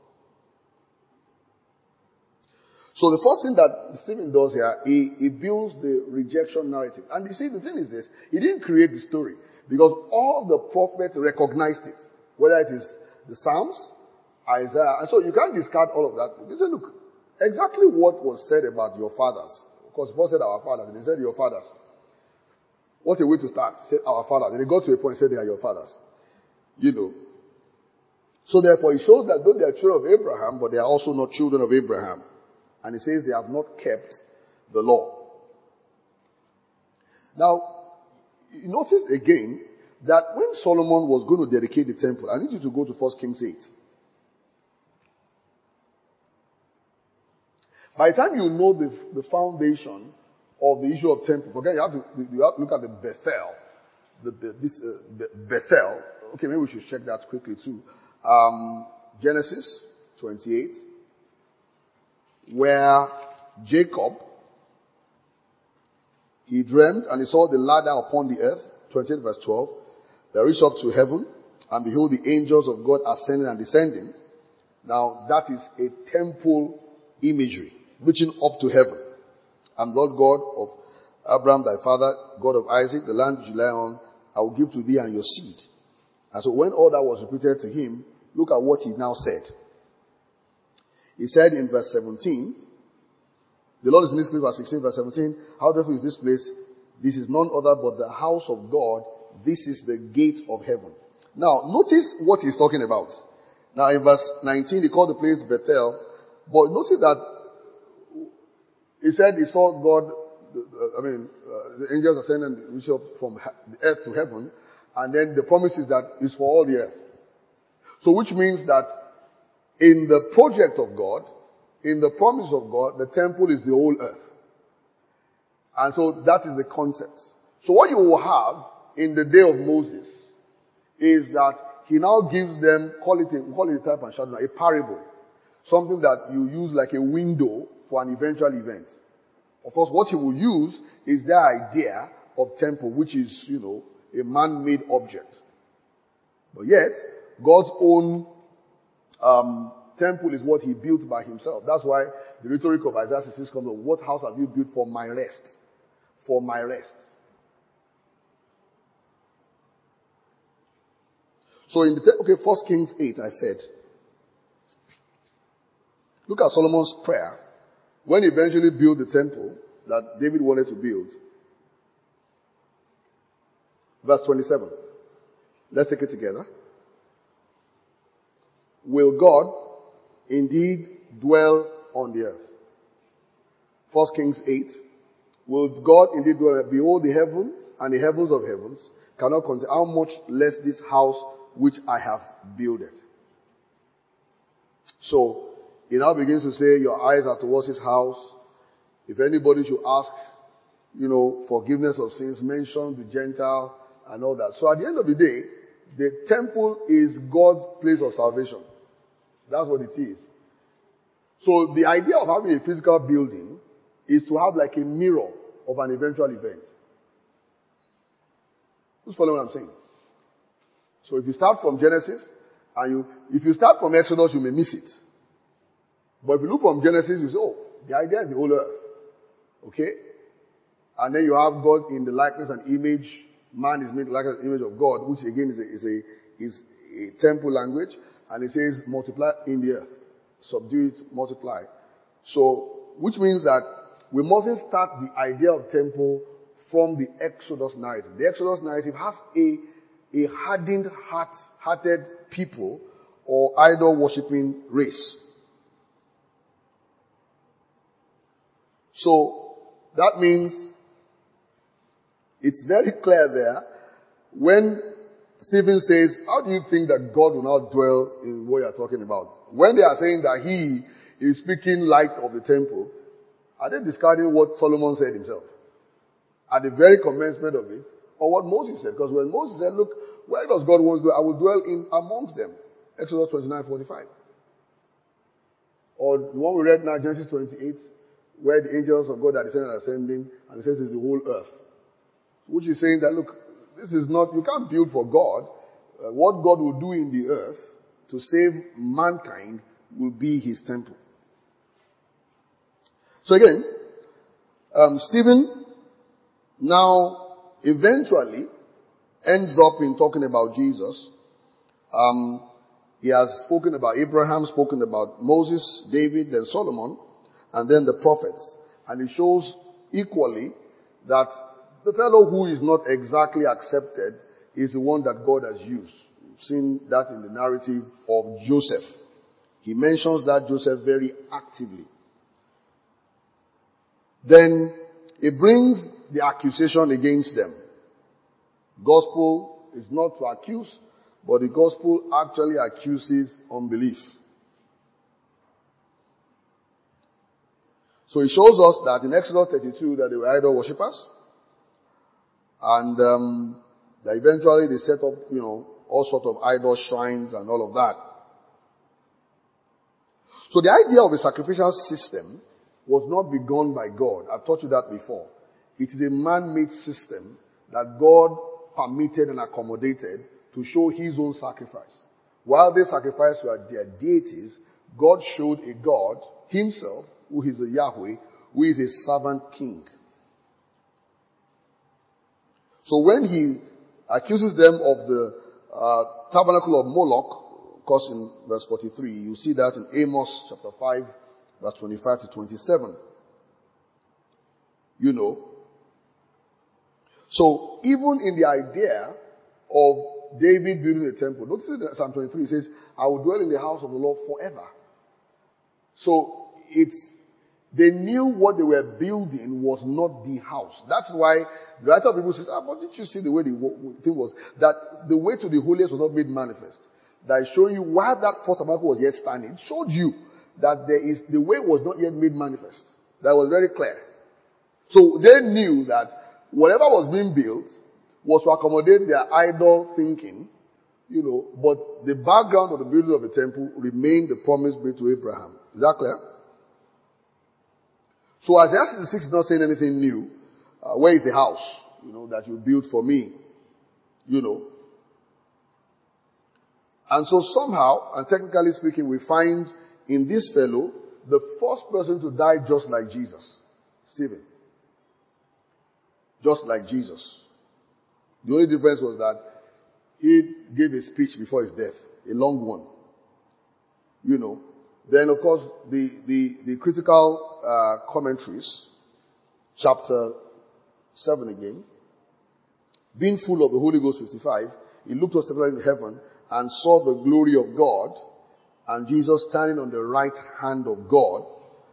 So the first thing that Stephen does here, he builds the rejection narrative. And you see, the thing is this, he didn't create the story, because all the prophets recognized it. Whether it is the Psalms, Isaiah, and so you can't discard all of that. You say, look, exactly what was said about your fathers. Of course, Paul said our fathers, and he said your fathers. What a way to start. Said our fathers. And they got to a point and said they are your fathers. So therefore, it shows that though they are children of Abraham, but they are also not children of Abraham. And it says they have not kept the law. Now, you notice again that when Solomon was going to dedicate the temple, I need you to go to 1 Kings 8. By the time you know the foundation of the issue of temple, forget you have to look at the Bethel. Bethel. Okay, maybe we should check that quickly too. Genesis 28, where Jacob, he dreamt and he saw the ladder upon the earth, 28 verse 12, that reached up to heaven, and behold, the angels of God ascending and descending. Now, that is a temple imagery, reaching up to heaven. And Lord God of Abraham, thy father, God of Isaac, the land which you lie on, I will give to thee and your seed. And so when all that was repeated to him, look at what he now said. He said in verse 17, the Lord is in this place, verse 16, verse 17, how therefore is this place? This is none other but the house of God. This is the gate of heaven. Now, notice what he's talking about. Now, in verse 19, he called the place Bethel. But notice that he said he saw God, the angels ascending and reach up from the earth to heaven. And then the promise is that it's for all the earth. So which means that in the project of God, in the promise of God, the temple is the whole earth. And so that is the concept. So what you will have in the day of Moses is that he now gives them, we call it a type and shadow, a parable. Something that you use like a window for an eventual event. Of course, what he will use is the idea of temple, which is, a man-made object. But yet, God's own temple is what he built by himself. That's why the rhetoric of Isaiah 66 comes on, what house have you built for my rest? For my rest. So in 1 Kings 8, I said, look at Solomon's prayer. When he eventually built the temple that David wanted to build, Verse 27. Let's take it together. Will God indeed dwell on the earth? 1 Kings 8. Will God indeed dwell? Behold, the heavens and the heavens of heavens cannot contain, how much less this house which I have builded. So, he now begins to say, your eyes are towards his house. If anybody should ask, forgiveness of sins, mention the Gentile and all that. So at the end of the day, the temple is God's place of salvation. That's what it is. So the idea of having a physical building is to have like a mirror of an eventual event. Who's following what I'm saying? So if you start from Genesis, and if you start from Exodus, you may miss it. But if you look from Genesis, you say, oh, the idea is the whole earth. Okay? And then you have God in the likeness and image. Man is made like the image of God, which again is a temple language. And it says, multiply in the earth. Subdue it, multiply. So, which means that we mustn't start the idea of temple from the Exodus narrative. The Exodus narrative has a hardened, hearted people or idol-worshipping race. So, that means it's very clear there when Stephen says, how do you think that God will not dwell in what you are talking about? When they are saying that he is speaking light of the temple, are they discarding what Solomon said himself? At the very commencement of it, or what Moses said? Because when Moses said, look, where does God want to dwell? I will dwell in amongst them. Exodus 29:45. Or the one we read now, Genesis 28, where the angels of God are descending and ascending, and it says it's the whole earth. Which is saying that, look, this is not, you can't build for God. What God will do in the earth to save mankind will be his temple. So again, Stephen now eventually ends up in talking about Jesus. He has spoken about Abraham, spoken about Moses, David, then Solomon, and then the prophets. And he shows equally that the fellow who is not exactly accepted is the one that God has used. We've seen that in the narrative of Joseph. He mentions that Joseph very actively. Then it brings the accusation against them. Gospel is not to accuse, but the gospel actually accuses unbelief. So it shows us that in Exodus 32 that they were idol worshippers. And that eventually they set up, all sorts of idol shrines and all of that. So the idea of a sacrificial system was not begun by God. I've taught you that before. It is a man-made system that God permitted and accommodated to show his own sacrifice. While they sacrificed to their deities, God showed a God himself, who is a Yahweh, who is a servant king. So when he accuses them of the tabernacle of Moloch, of course in verse 43, you see that in Amos chapter 5, verse 25 to 27. So even in the idea of David building a temple, notice in Psalm 23, it says, I will dwell in the house of the Lord forever. So they knew what they were building was not the house. That's why the writer of Hebrews says, but did you see the way the thing was? That the way to the holiest was not made manifest. That is showing you while that first tabernacle was yet standing, it showed you that the way was not yet made manifest. That was very clear. So they knew that whatever was being built was to accommodate their idol thinking, but the background of the building of the temple remained the promise made to Abraham. Is that clear? So Isaiah 66 is not saying anything new. Where is the house, that you built for me? And so somehow, and technically speaking, we find in this fellow the first person to die just like Jesus. Stephen. Just like Jesus. The only difference was that he gave a speech before his death. A long one. Then of course, the critical commentaries, chapter 7 again, being full of the Holy Ghost, 55, he looked up in heaven and saw the glory of God and Jesus standing on the right hand of God.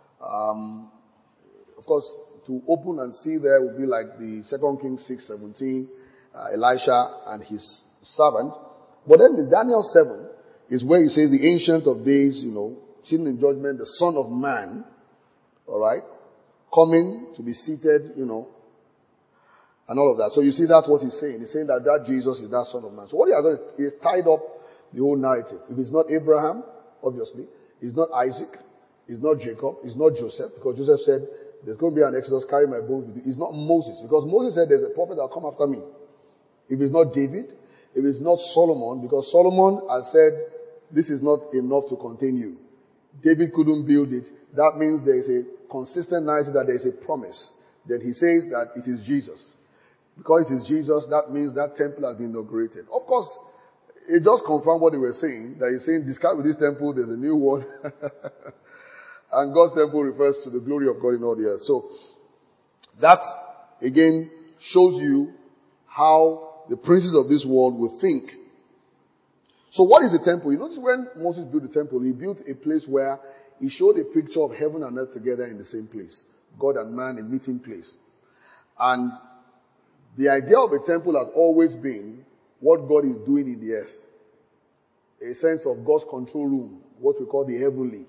Of course, to open and see there would be like the 2 Kings 6:17, Elisha and his servant. But then in Daniel 7 is where he says the Ancient of Days, sitting in judgment, the Son of Man, alright, coming to be seated, and all of that. So you see that's what he's saying. He's saying that Jesus is that Son of Man. So what he has done is tied up the whole narrative. If it's not Abraham, obviously, it's not Isaac, it's not Jacob, it's not Joseph, because Joseph said, there's going to be an Exodus, carry my bones with you. It's not Moses, because Moses said there's a prophet that will come after me. If it's not David, if it's not Solomon, because Solomon has said, this is not enough to contain you. David couldn't build it. That means there is a consistent narrative that there is a promise. Then he says that it is Jesus. Because it is Jesus, that means that temple has been inaugurated. Of course, it just confirmed what they were saying, that he's saying, discard with this temple, there's a new one. And God's temple refers to the glory of God in all the earth. So, that, again, shows you how the princes of this world will think. So what is the temple? You notice when Moses built the temple, he built a place where he showed a picture of heaven and earth together in the same place. God and man, a meeting place. And the idea of a temple has always been what God is doing in the earth. A sense of God's control room, what we call the heavenly.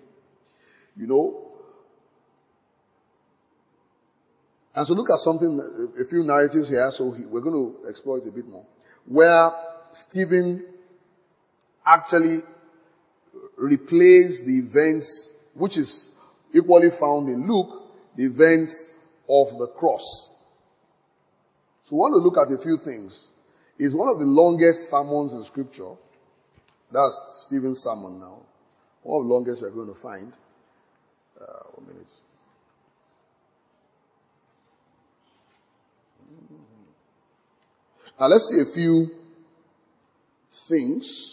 And so look at a few narratives here, so we're going to explore it a bit more. Where Stephen actually replays the events, which is equally found in Luke, the events of the cross. So we want to look at a few things. It's one of the longest sermons in Scripture. That's Stephen's sermon now. One of the longest we're going to find. 1 minute. Now let's see a few things.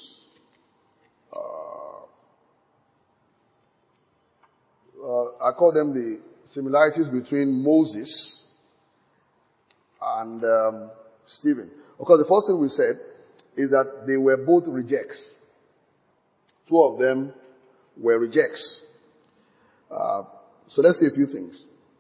I call them the similarities between Moses and Stephen. Of course, the first thing we said is that they were both rejects. Two of them were rejects. So let's see a few things.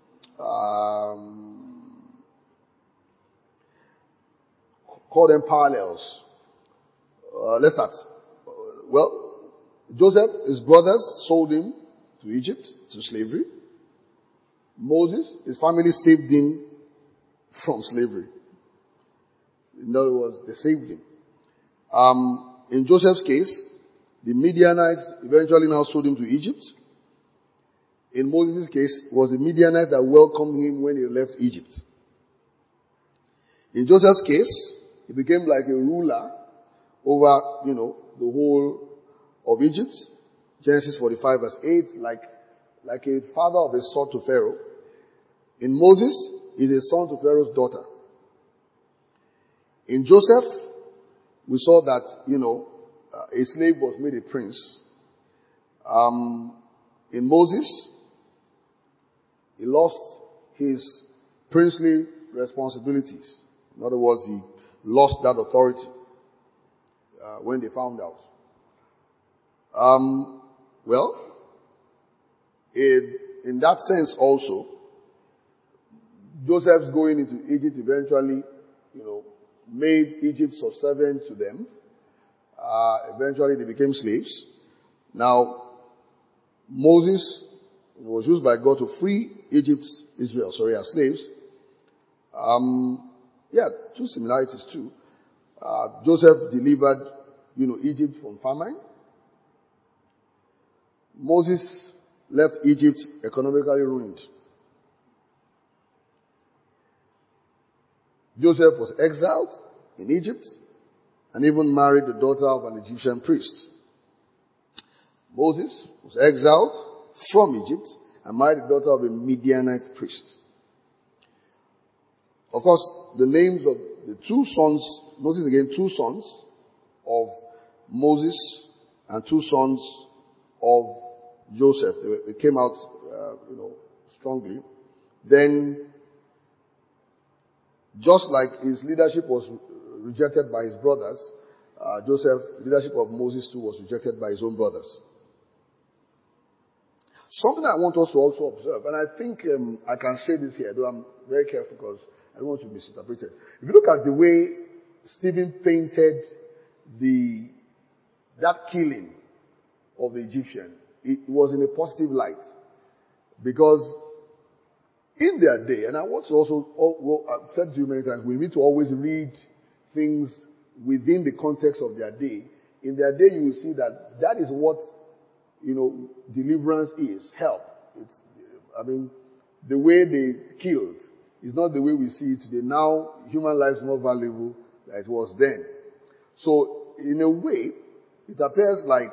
Call them parallels. Let's start. Joseph, his brothers sold him to Egypt, to slavery. Moses, his family saved him from slavery. In other words, they saved him. In Joseph's case, the Midianites eventually now sold him to Egypt. In Moses' case, it was the Midianites that welcomed him when he left Egypt. In Joseph's case, he became like a ruler over, the whole of Egypt. Genesis 45 verse 8, like a father of a son to Pharaoh. In Moses, he's a son to Pharaoh's daughter. In Joseph, we saw that, a slave was made a prince. In Moses, he lost his princely responsibilities. In other words, he lost that authority when they found out. In that sense also, Joseph's going into Egypt eventually, made Egypt subservient to them. Eventually they became slaves. Now, Moses was used by God to free Israel as slaves. Two similarities too. Joseph delivered, Egypt from famine. Moses left Egypt economically ruined. Joseph was exiled in Egypt and even married the daughter of an Egyptian priest. Moses was exiled from Egypt and married the daughter of a Midianite priest. Of course, the names of the two sons, notice again, two sons of Moses and two sons of Joseph. They came out, strongly. Then, just like his leadership was rejected by his brothers, Joseph, the leadership of Moses too, was rejected by his own brothers. Something I want us to also observe, and I think I can say this here, though I'm very careful because I don't want to be misinterpreted. If you look at the way Stephen painted that killing of the Egyptian, it was in a positive light. Because in their day, and I want to also, I've said to you many times, we need to always read things within the context of their day. In their day, you will see that is what, deliverance is, help. The way they killed is not the way we see it today. Now, human life is more valuable than it was then. So, in a way, it appears like,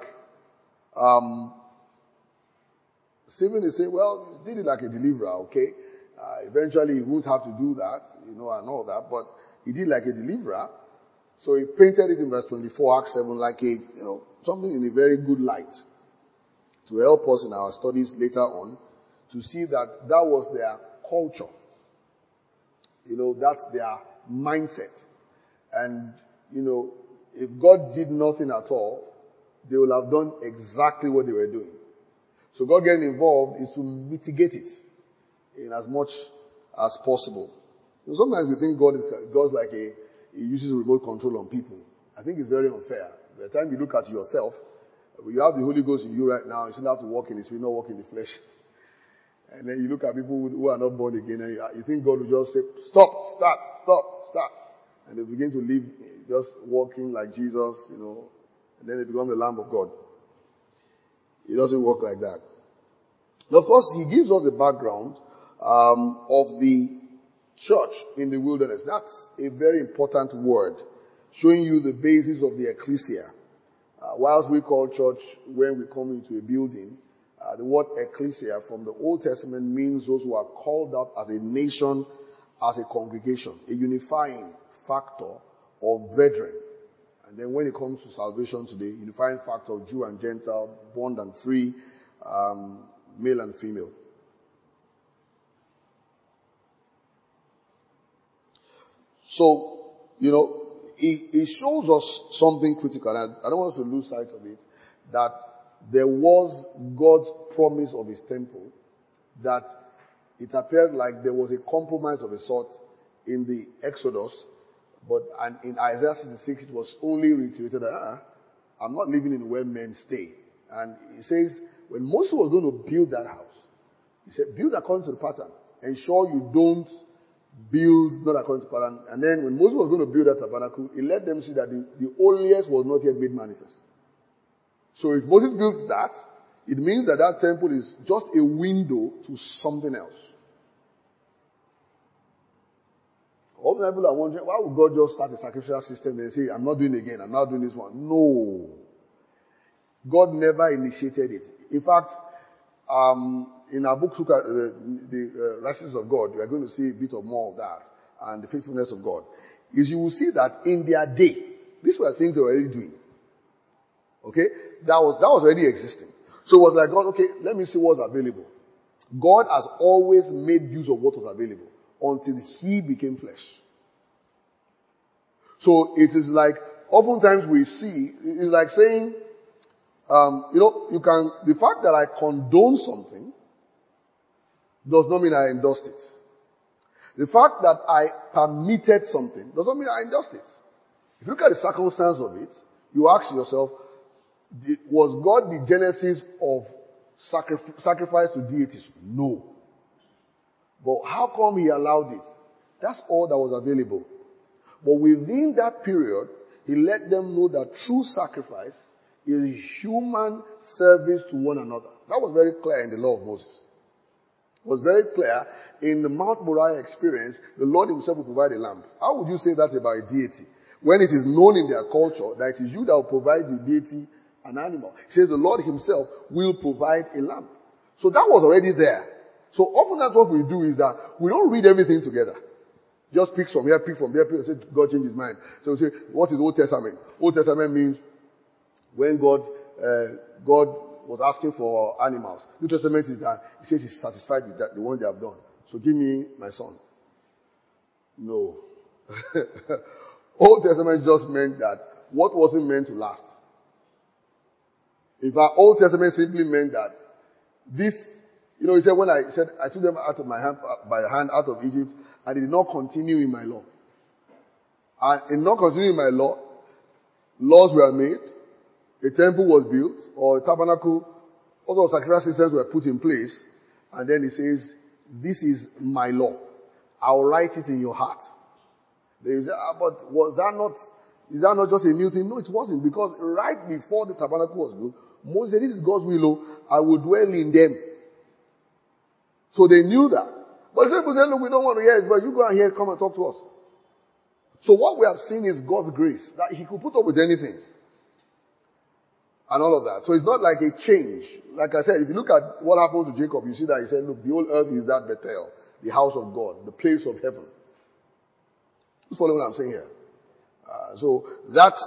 Stephen is saying, well, he did it like a deliverer, okay? Eventually, he won't have to do that, and all that, but he did like a deliverer. So he painted it in verse 24, Acts 7, like something in a very good light to help us in our studies later on to see that was their culture. That's their mindset. And, if God did nothing at all, they will have done exactly what they were doing. So God getting involved is to mitigate it in as much as possible. Sometimes we think God's like he uses remote control on people. I think it's very unfair. By the time you look at yourself, you have the Holy Ghost in you right now, you still have to walk in the spirit, not walk in the flesh. And then you look at people who are not born again, and you think God will just say, stop, start. And they begin to live just walking like Jesus, and then they become the Lamb of God. It doesn't work like that. Now, of course, he gives us the background of the church in the wilderness. That's a very important word, showing you the basis of the ecclesia. Whilst we call church when we come into a building, the word ecclesia from the Old Testament means those who are called out as a nation, as a congregation, a unifying factor of brethren. And then when it comes to salvation today, unifying factor of Jew and Gentile, bond and free, male and female. So, it shows us something critical. And I don't want us to lose sight of it, that there was God's promise of his temple, that it appeared like there was a compromise of a sort in the Exodus, and in Isaiah 66 it was only reiterated that I'm not living in where men stay. And he says, when Moses was going to build that house, he said, build according to the pattern. Ensure you don't build not according to the pattern. And then when Moses was going to build that tabernacle, he let them see that the holiest was not yet made manifest. So if Moses built that, it means that temple is just a window to something else. All the people are wondering, why would God just start a sacrificial system and say, I'm not doing it again, I'm not doing this one? No. God never initiated it. In fact, in our book, the righteousness of God, you are going to see a bit of more of that, and the faithfulness of God. Is you will see that in their day, these were things they were already doing. Okay? That was already existing. So it was like, God, okay, let me see what's available. God has always made use of what was available until he became flesh. So it is like, oftentimes we see, it's like saying, the fact that I condone something does not mean I endorsed it. The fact that I permitted something does not mean I endorsed it. If you look at the circumstance of it, you ask yourself, was God the genesis of sacrifice to deities? No. But how come he allowed it? That's all that was available. But within that period, he let them know that true sacrifice is human service to one another. That was very clear in the law of Moses. It was very clear in the Mount Moriah experience, the Lord himself will provide a lamb. How would you say that about a deity? When it is known in their culture that it is you that will provide the deity an animal. He says the Lord himself will provide a lamb. So that was already there. So often that's what we do is that we don't read everything together. Just pick from here, pick from there, pick, say God changed his mind. So we say, what is Old Testament? Old Testament means when God was asking for animals. New Testament is that he says he's satisfied with that, the one they have done. So give me my son. No. Old Testament just meant that what wasn't meant to last. In fact, Old Testament simply meant that this, he said, when I took them out of my hand, by the hand out of Egypt, and they did not continue in my law. And in not continuing my law, laws were made, a temple was built, or a tabernacle, all those sacrifice systems were put in place, and then he says, this is my law. I'll write it in your heart. They say, but is that not just a new thing? No, it wasn't, because right before the tabernacle was built, Moses said, this is God's will, I will dwell in them. So they knew that. But some people say, look, we don't want to hear it, but you go and hear it, come and talk to us. So what we have seen is God's grace, that he could put up with anything. And all of that. So it's not like a change. Like I said, if you look at what happened to Jacob, you see that he said, look, the whole earth is that Bethel, the house of God, the place of heaven. You follow what I'm saying here? So that's,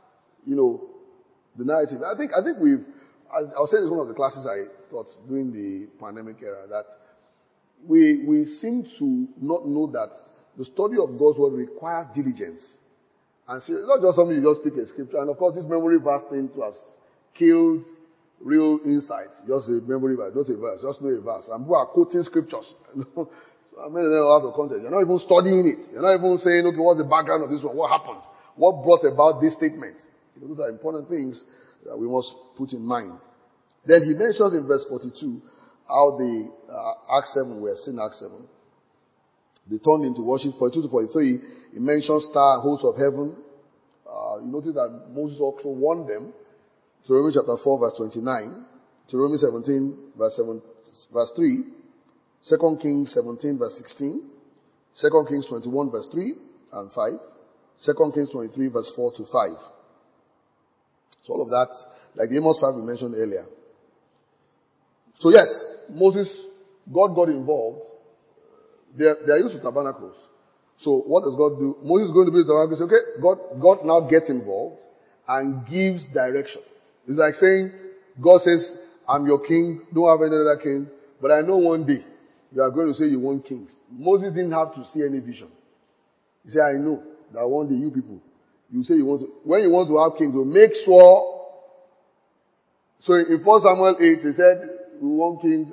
the narrative. I think I was saying this in one of the classes I taught during the pandemic era, that we seem to not know that the study of God's word requires diligence. And so it's not just something you just pick a scripture. And of course, this memory verse thing to us killed real insights. Just a memory verse, not a verse, just know a verse. And people are quoting scriptures. So I mean, they're out of context. You're not even studying it. You're not even saying, okay, what's the background of this one? What happened? What brought about this statement? Those are important things that we must put in mind. Then he mentions in verse 42 how the Acts 7, we have seen Acts 7, they turned into worship. 42 to 43, he mentions star and hosts of heaven. You notice that Moses also warned them. Deuteronomy chapter 4 verse 29, Deuteronomy 17 verse 3, 2 Kings 17 verse 16, 2 Kings 21 verse 3 and 5, 2 Kings 23 verse 4 to 5. So all of that, like the Amos 5 we mentioned earlier. So yes, God got involved. They are used to tabernacles. So what does God do? Moses is going to build the tabernacle. Okay, God now gets involved and gives direction. It's like saying, God says, I'm your king, don't have any other king, but I know one day you are going to say you want kings. Moses didn't have to see any vision. He said, I know that one day you people, you say you want to, when you want to have kings, make sure. So in 1 Samuel 8, they said, we want kings.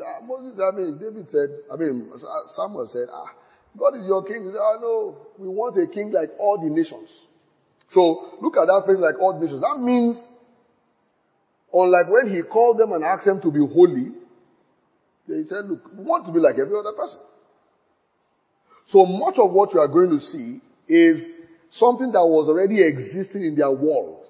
Samuel said, God is your king. He said, no, we want a king like all the nations. So look at that phrase, like all the nations. That means, unlike when he called them and asked them to be holy, they said, look, we want to be like every other person. So much of what you are going to see is something that was already existing in their world.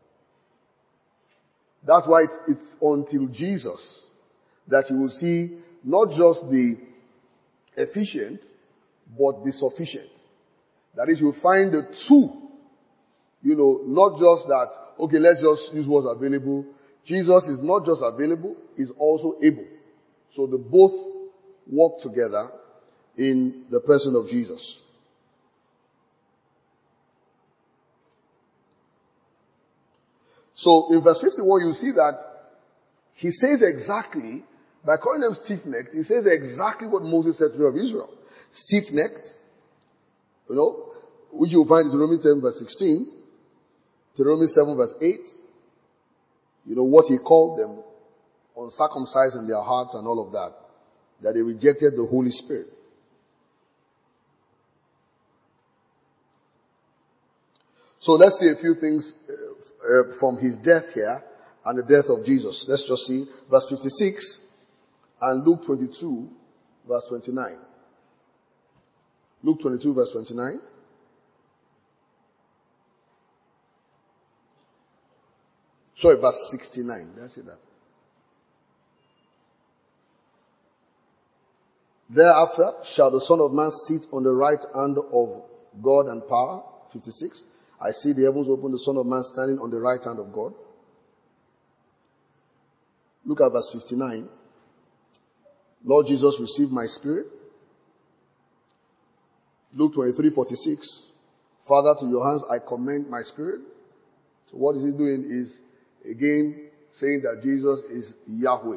That's why it's until Jesus that you will see not just the efficient, but the sufficient. That is, you find the two. Not just that, okay, let's just use what's available. Jesus is not just available, he's also able. So they both work together in the person of Jesus. So in verse 51, you see that he says exactly, by calling them stiff-necked, he says exactly what Moses said to the children of Israel. Stiff-necked, which you will find in Deuteronomy 10 verse 16, Deuteronomy 7 verse 8, what he called them, uncircumcised in their hearts and all of that they rejected the Holy Spirit. So let's see a few things from his death here and the death of Jesus. Let's just see verse 56 and Luke 22 verse 29. Luke 22 verse 29. Sorry, verse 69. Did I say that? Thereafter shall the Son of Man sit on the right hand of God and power. 56. I see the heavens open, the Son of Man standing on the right hand of God. Look at verse 59. Lord Jesus, receive my spirit. Luke 23:46. Father, to your hands I commend my spirit. So what is he doing is, again, saying that Jesus is Yahweh.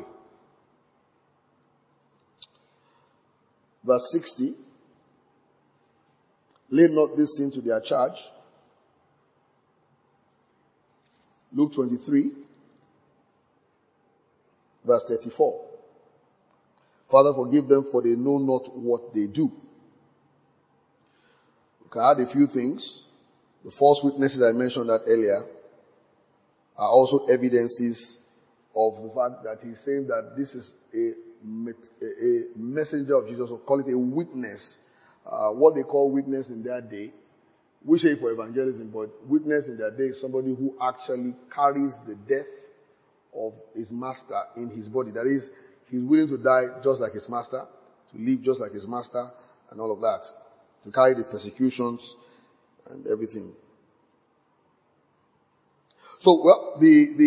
Verse 60. Lay not this sin to their charge. Luke 23, verse 34. Father, forgive them, for they know not what they do. We can add a few things. The false witnesses I mentioned that earlier are also evidences of the fact that he's saying that this is a messenger of Jesus, or call it a witness. What they call witness in their day, we say for evangelism, but witness in their day is somebody who actually carries the death of his master in his body. That is, he's willing to die just like his master, to live just like his master, and all of that. To carry the persecutions and everything. So, well,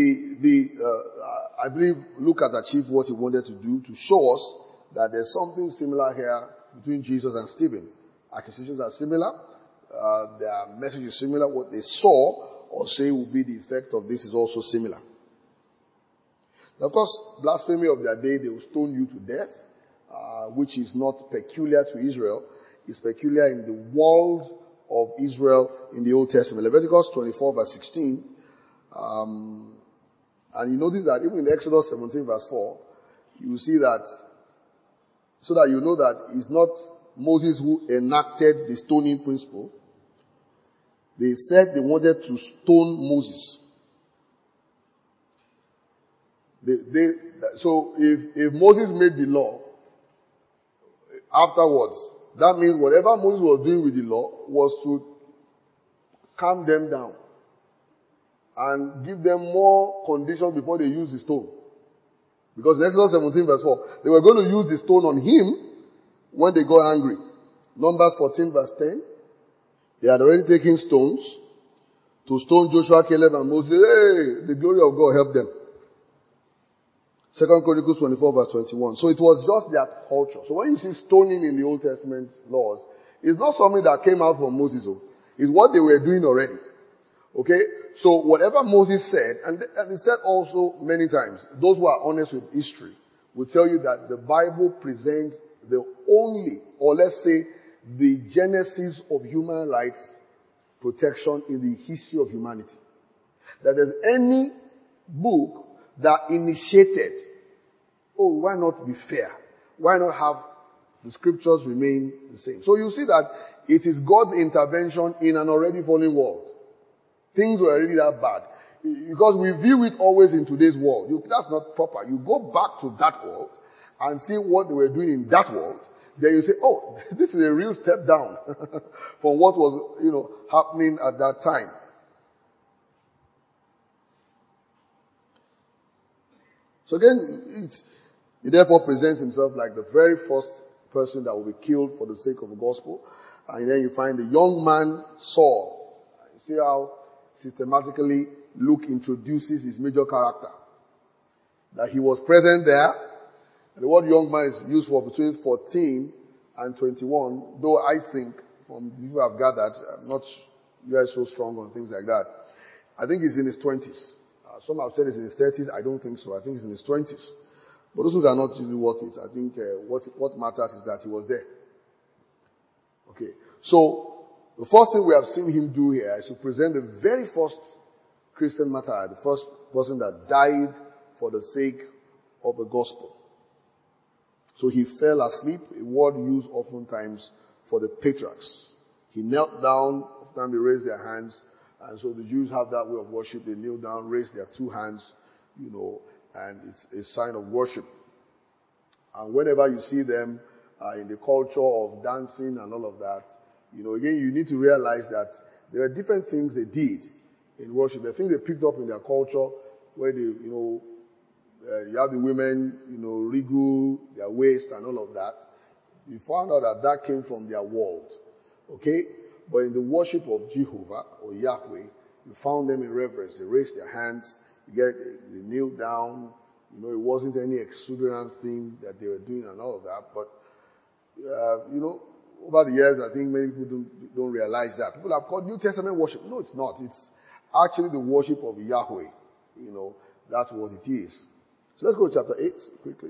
I believe Luke has achieved what he wanted to do, to show us that there's something similar here between Jesus and Stephen. Accusations are similar. Their message is similar. What they saw or say will be the effect of this is also similar. Now, of course, blasphemy of their day, they will stone you to death, which is not peculiar to Israel. It's peculiar in the world of Israel in the Old Testament. Leviticus 24 verse 16. And you notice that even in Exodus 17 verse 4, you will see that, so that you know that it's not Moses who enacted the stoning principle. They said they wanted to stone Moses. So if Moses made the law, afterwards, that means whatever Moses was doing with the law was to calm them down and give them more conditions before they use the stone. Because in Exodus 17 verse 4, they were going to use the stone on him when they got angry. Numbers 14 verse 10, they had already taken stones to stone Joshua, Caleb, and Moses. Hey, the glory of God helped them. 2 Chronicles 24 verse 21. So it was just their culture. So when you see stoning in the Old Testament laws, it's not something that came out from Moses. It's what they were doing already. Okay? So whatever Moses said, and he said also many times, those who are honest with history will tell you that the Bible presents the only, or let's say, the genesis of human rights protection in the history of humanity. That there's any book that initiated, why not be fair? Why not have the scriptures remain the same? So you see that it is God's intervention in an already fallen world. Things were already that bad. Because we view it always in today's world. That's not proper. You go back to that world and see what they were doing in that world. Then you say, this is a real step down from what was, happening at that time. So again, he therefore presents himself like the very first person that will be killed for the sake of the gospel. And then you find the young man Saul. You see how systematically Luke introduces his major character. That he was present there. And the word young man is used for between 14 and 21. Though I think, from the people I've gathered, I'm not you guys so strong on things like that. I think he's in his 20s. Some have said he's in his 30s. I don't think so. I think he's in his 20s. But those things are not really worth it. I think what matters is that he was there. Okay. So, the first thing we have seen him do here is to present the very first Christian martyr, the first person that died for the sake of the gospel. So he fell asleep, a word used oftentimes for the patriarchs. He knelt down, oftentimes they raised their hands, and so the Jews have that way of worship. They kneel down, raise their two hands, and it's a sign of worship. And whenever you see them in the culture of dancing and all of that, again, you need to realize that there are different things they did in worship. The things they picked up in their culture, where they, you have the women, wriggle their waist and all of that. You found out that came from their world. Okay? But in the worship of Jehovah or Yahweh, you found them in reverence. They raised their hands, they kneeled down. It wasn't any exuberant thing that they were doing and all of that. But, over the years, I think many people don't realize that. People have called New Testament worship. No, it's not. It's actually the worship of Yahweh. That's what it is. So let's go to chapter 8 quickly.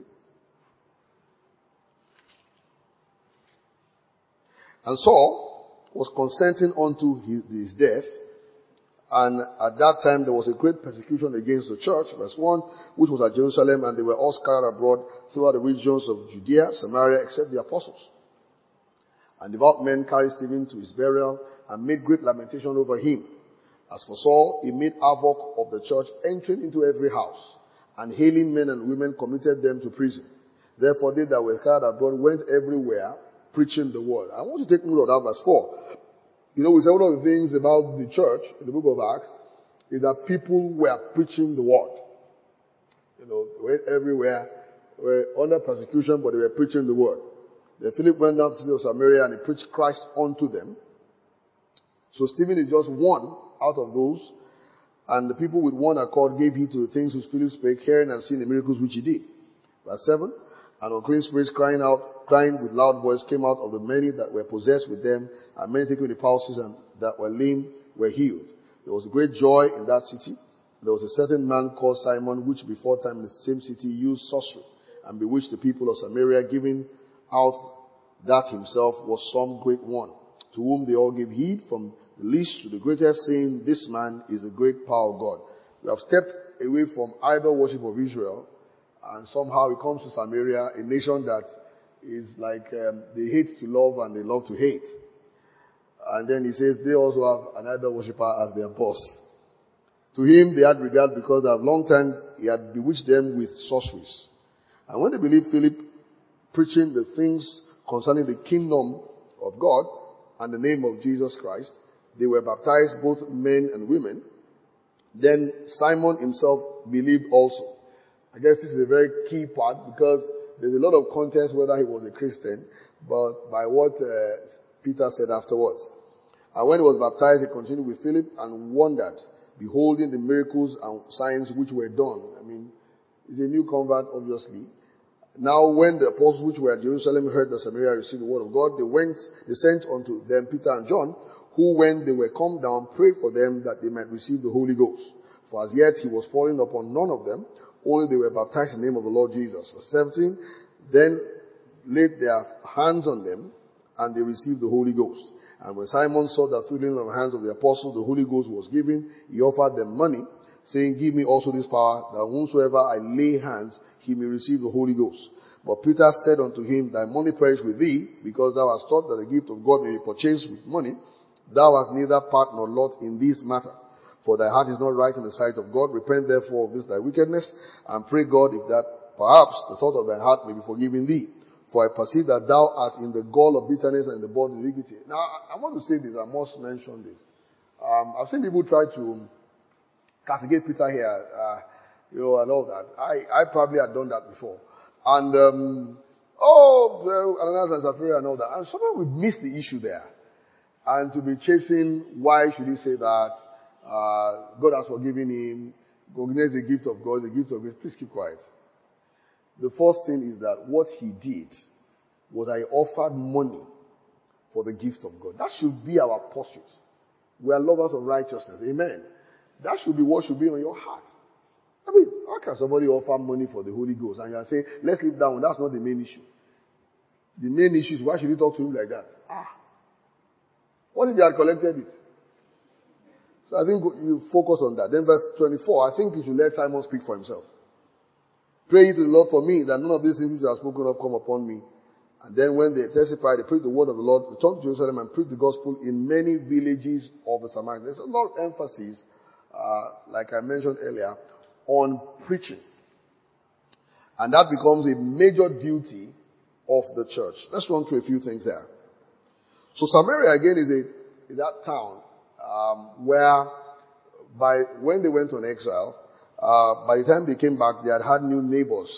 And Saul was consenting unto his death, And at that time there was a great persecution against the church, verse 1, which was at Jerusalem, and they were all scattered abroad throughout the regions of Judea, Samaria, except the apostles. And devout men carried Stephen to his burial and made great lamentation over him. As for Saul, he made havoc of the church, entering into every house, and hailing men and women committed them to prison. Therefore they that were scattered abroad went everywhere preaching the word. I want to take note of that verse 4. You know, we say one of the things about the church in the book of Acts is that people were preaching the word. You know, they went everywhere, were under persecution, but they were preaching the word. Then Philip went down to the city of Samaria and he preached Christ unto them. So Stephen is just one out of those. And the people with one accord gave heed to the things which Philip spake, hearing and seeing the miracles which he did. Verse 7. And unclean spirits crying with loud voice came out of the many that were possessed with them, and many taken with palsies and that were lame were healed. There was great joy in that city. There was a certain man called Simon, which before time in the same city used sorcery, and bewitched the people of Samaria, giving out that himself was some great one, to whom they all gave heed, from the least to the greatest, saying, this man is a great power of God. We have stepped away from idol worship of Israel, and somehow it comes to Samaria, a nation that is like they hate to love and they love to hate. And then he says they also have an idol worshiper as their boss. To him they had regard because at a long time he had bewitched them with sorceries. And when they believed Philip preaching the things concerning the kingdom of God and the name of Jesus Christ, they were baptized, both men and women. Then Simon himself believed also. I guess this is a very key part because there's a lot of contest whether he was a Christian, but by what Peter said afterwards. And when he was baptized, he continued with Philip and wondered, beholding the miracles and signs which were done. I mean, he's a new convert, obviously. Now when the apostles which were at Jerusalem heard that Samaria received the word of God, they sent unto them Peter and John, who when they were come down prayed for them that they might receive the Holy Ghost. For as yet he was falling upon none of them, only they were baptized in the name of the Lord Jesus. Verse 17, then laid their hands on them, and they received the Holy Ghost. And when Simon saw that through the laying on the hands of the apostles the Holy Ghost was given, he offered them money, saying, give me also this power, that whomsoever I lay hands, he may receive the Holy Ghost. But Peter said unto him, thy money perish with thee, because thou hast thought that the gift of God may be purchased with money. Thou hast neither part nor lot in this matter. For thy heart is not right in the sight of God. Repent therefore of this thy wickedness, and pray God if that perhaps the thought of thy heart may be forgiven thee. For I perceive that thou art in the gall of bitterness and in the bond of iniquity. Now, I want to say this, I must mention this. I've seen people try to castigate Peter here, and all that. I probably had done that before. And, Ananias and Sapphira and all that. And sometimes we miss the issue there. And to be chasing, why should he say that? God has forgiven him. Forgiveness is a gift of God, the gift of grace. Please keep quiet. The first thing is that what he did was I offered money for the gift of God. That should be our posture. We are lovers of righteousness. Amen. That should be what should be on your heart. I mean, how can somebody offer money for the Holy Ghost and you are saying, let's leave that one. That's not the main issue. The main issue is why should you talk to him like that? What if you had collected it? So I think you focus on that. Then verse 24, I think you should let Simon speak for himself. Pray ye to the Lord for me, that none of these things which are spoken of come upon me. And then when they testified, they preached the word of the Lord, returned to Jerusalem and preached the gospel in many villages of the Samaritans. There's a lot of emphasis, like I mentioned earlier, on preaching. And that becomes a major duty of the church. Let's run through a few things there. So Samaria again is that town where when they went on exile, by the time they came back, they had new neighbors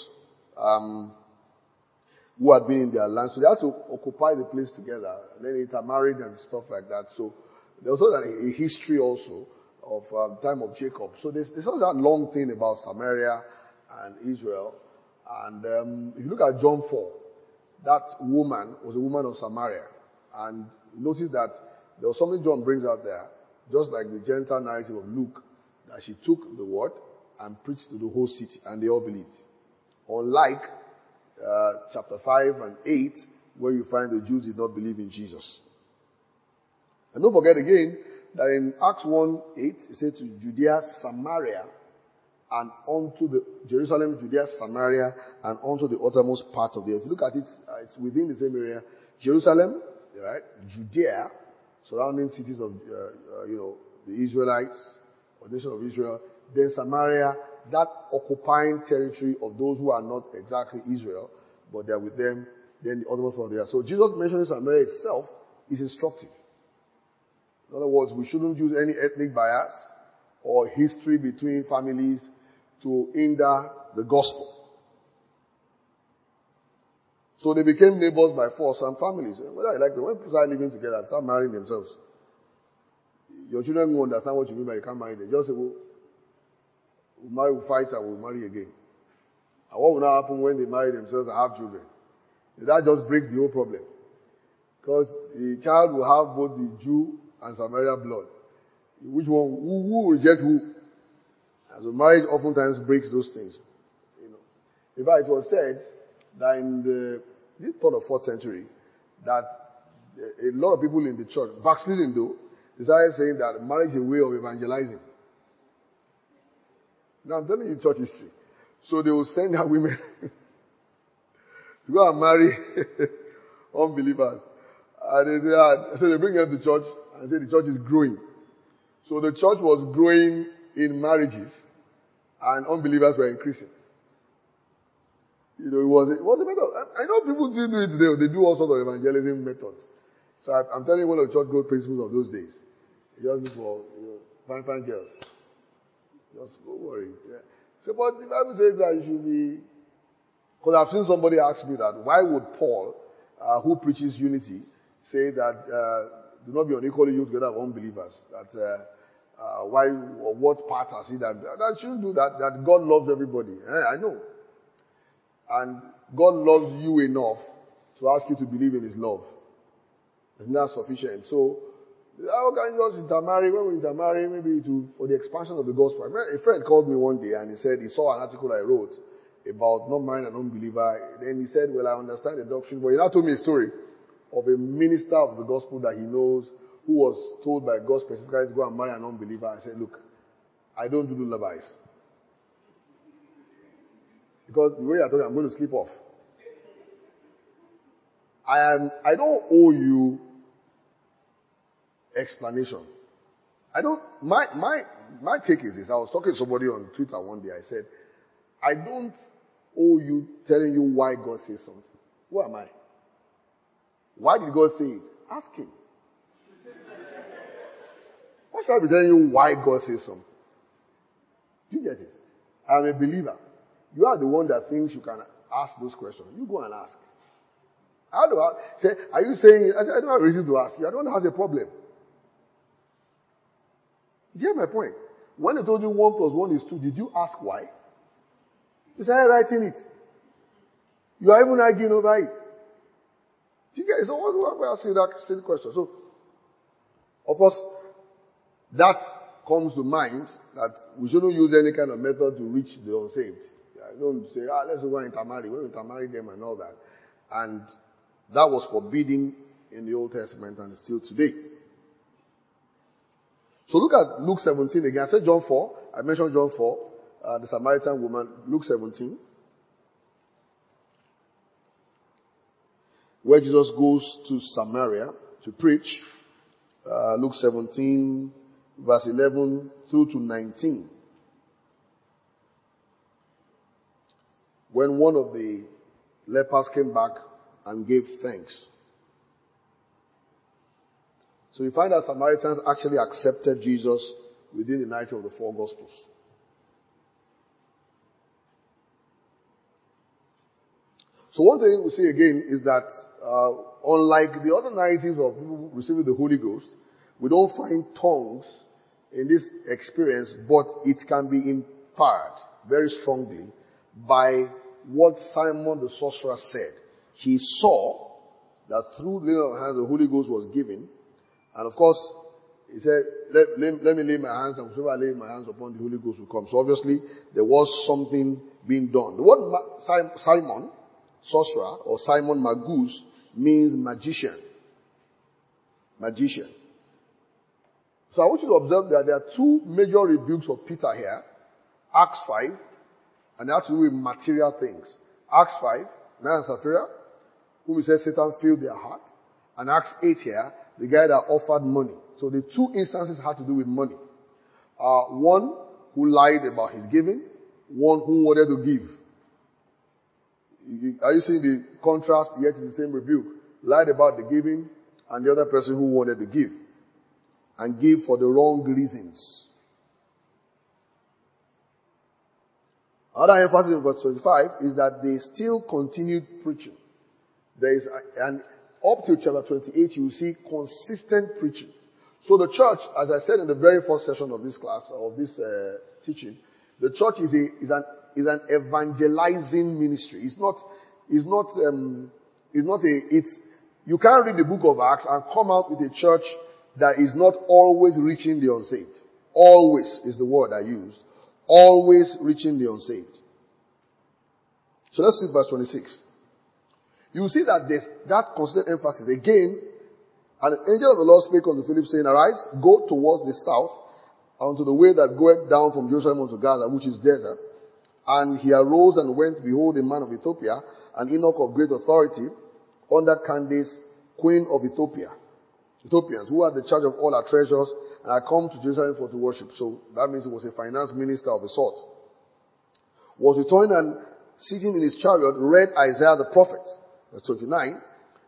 who had been in their land. So they had to occupy the place together. And then they intermarried and stuff like that. So there was also a history also of time of Jacob. So there's also that long thing about Samaria and Israel. And if you look at John 4, that woman was a woman of Samaria. And notice that there was something John brings out there, just like the Gentile narrative of Luke, that she took the word and preached to the whole city, and they all believed. Unlike chapter 5 and 8, where you find the Jews did not believe in Jesus. And don't forget again that in Acts 1:8, it says to Judea, Samaria, and unto the Jerusalem, Judea, Samaria, and unto the uttermost part of the earth. Look at it, it's within the same area. Jerusalem, right? Judea, surrounding cities of, the Israelites, or nation of Israel. Then Samaria, that occupying territory of those who are not exactly Israel, but they're with them. Then the uttermost part of the earth. So Jesus mentioning Samaria itself is instructive. In other words, we shouldn't use any ethnic bias or history between families to hinder the gospel. So they became neighbors by force and families. Whether I like them, when people start living together, start marrying themselves, your children won't understand what you mean by you can't marry them. Just say, we'll marry, we'll fight, and we'll marry again. And what will now happen when they marry themselves and have children? That just breaks the whole problem. Because the child will have both the Jew and Samaria blood. Which one? Who will reject who? And so marriage oftentimes breaks those things. In fact, it was said that in the 3rd or 4th century, that a lot of people in the church, backsliding though, decided saying that marriage is a way of evangelizing. Now I'm telling you church history. So they will send their women to go and marry unbelievers. And so they bring them to church and say the church is growing. So the church was growing in marriages and unbelievers were increasing. It was a method. I know people still do it today. They do all sorts of evangelism methods. So I'm telling you one of the church growth principles of those days. You just look for fine girls. Just don't worry. Yeah. So, but the Bible says that you should be. Because I've seen somebody ask me that why would Paul, who preaches unity, say that do not be unequally yoked together with unbelievers? That why or what part has he that shouldn't do that? That God loves everybody. I know. And God loves you enough to ask you to believe in His love. Isn't that sufficient? So, how can you just intermarry? When we intermarry, maybe for the expansion of the gospel. A friend called me one day and he said he saw an article I wrote about not marrying an unbeliever. Then he said, well, I understand the doctrine. But he now told me a story of a minister of the gospel that he knows who was told by God specifically to go and marry an unbeliever. I said, look, I don't do lullabies. Because the way you're talking, I'm going to sleep off. I don't owe you explanation. My take is this. I was talking to somebody on Twitter one day. I said, I don't owe you telling you why God says something. Who am I? Why did God say it? Ask Him. Why should I be telling you why God says something? Do you get it? I'm a believer. You are the one that thinks you can ask those questions. You go and ask. How do I say, are you saying, I said, I don't have a reason to ask you. I don't have a problem. You get my point? When they told you 1 + 1 is 2, did you ask why? You started writing it. You are even arguing over it. Do you get it? So why I say that silly question? So, of course, that comes to mind that we shouldn't use any kind of method to reach the unsaved. I don't say, let's go and intermarry. When we intermarry them and all that. And that was forbidden in the Old Testament and still today. So look at Luke 17 again. I said John 4. I mentioned John 4. The Samaritan woman. Luke 17. Where Jesus goes to Samaria to preach. Luke 17, verse 11 through to 19. When one of the lepers came back and gave thanks. So you find that Samaritans actually accepted Jesus within the 90 of the 4 Gospels. So one thing we see again is that unlike the other narratives of people receiving the Holy Ghost, we don't find tongues in this experience, but it can be inferred very strongly by what Simon the sorcerer said. He saw that through the laying of hands the Holy Ghost was given. And of course, he said, let me lay my hands, and whoever I lay my hands upon, the Holy Ghost will come. So obviously, there was something being done. The word Simon, sorcerer, or Simon Magus, means magician. Magician. So I want you to observe that there are two major rebukes of Peter here. Acts 5, and they have to do with material things. Acts 5, Ananias and Sapphira, whom he said Satan filled their heart. And Acts 8 here, the guy that offered money. So the two instances had to do with money. One who lied about his giving, one who wanted to give. Are you seeing the contrast? Yet it's the same rebuke. Lied about the giving, and the other person who wanted to give. And give for the wrong reasons. Another emphasis in verse 25 is that they still continued preaching. There is up to chapter 28, you will see consistent preaching. So the church, as I said in the very first session of this class, of this teaching, the church is an evangelizing ministry. You can't read the book of Acts and come out with a church that is not always reaching the unsaved. Always is the word I used. Always reaching the unsaved. So let's read verse 26. You will see that there's that constant emphasis. Again, and the angel of the Lord spake unto Philip, saying, Arise, go towards the south, unto the way that goeth down from Jerusalem unto Gaza, which is desert. And he arose and went, behold, a man of Ethiopia, an eunuch of great authority, under Candace, queen of Ethiopia. Ethiopians, who had the charge of all our treasures, and had come to Jerusalem for to worship. So that means he was a finance minister of a sort. Was returning and sitting in his chariot, read Isaiah the prophet. Verse 29.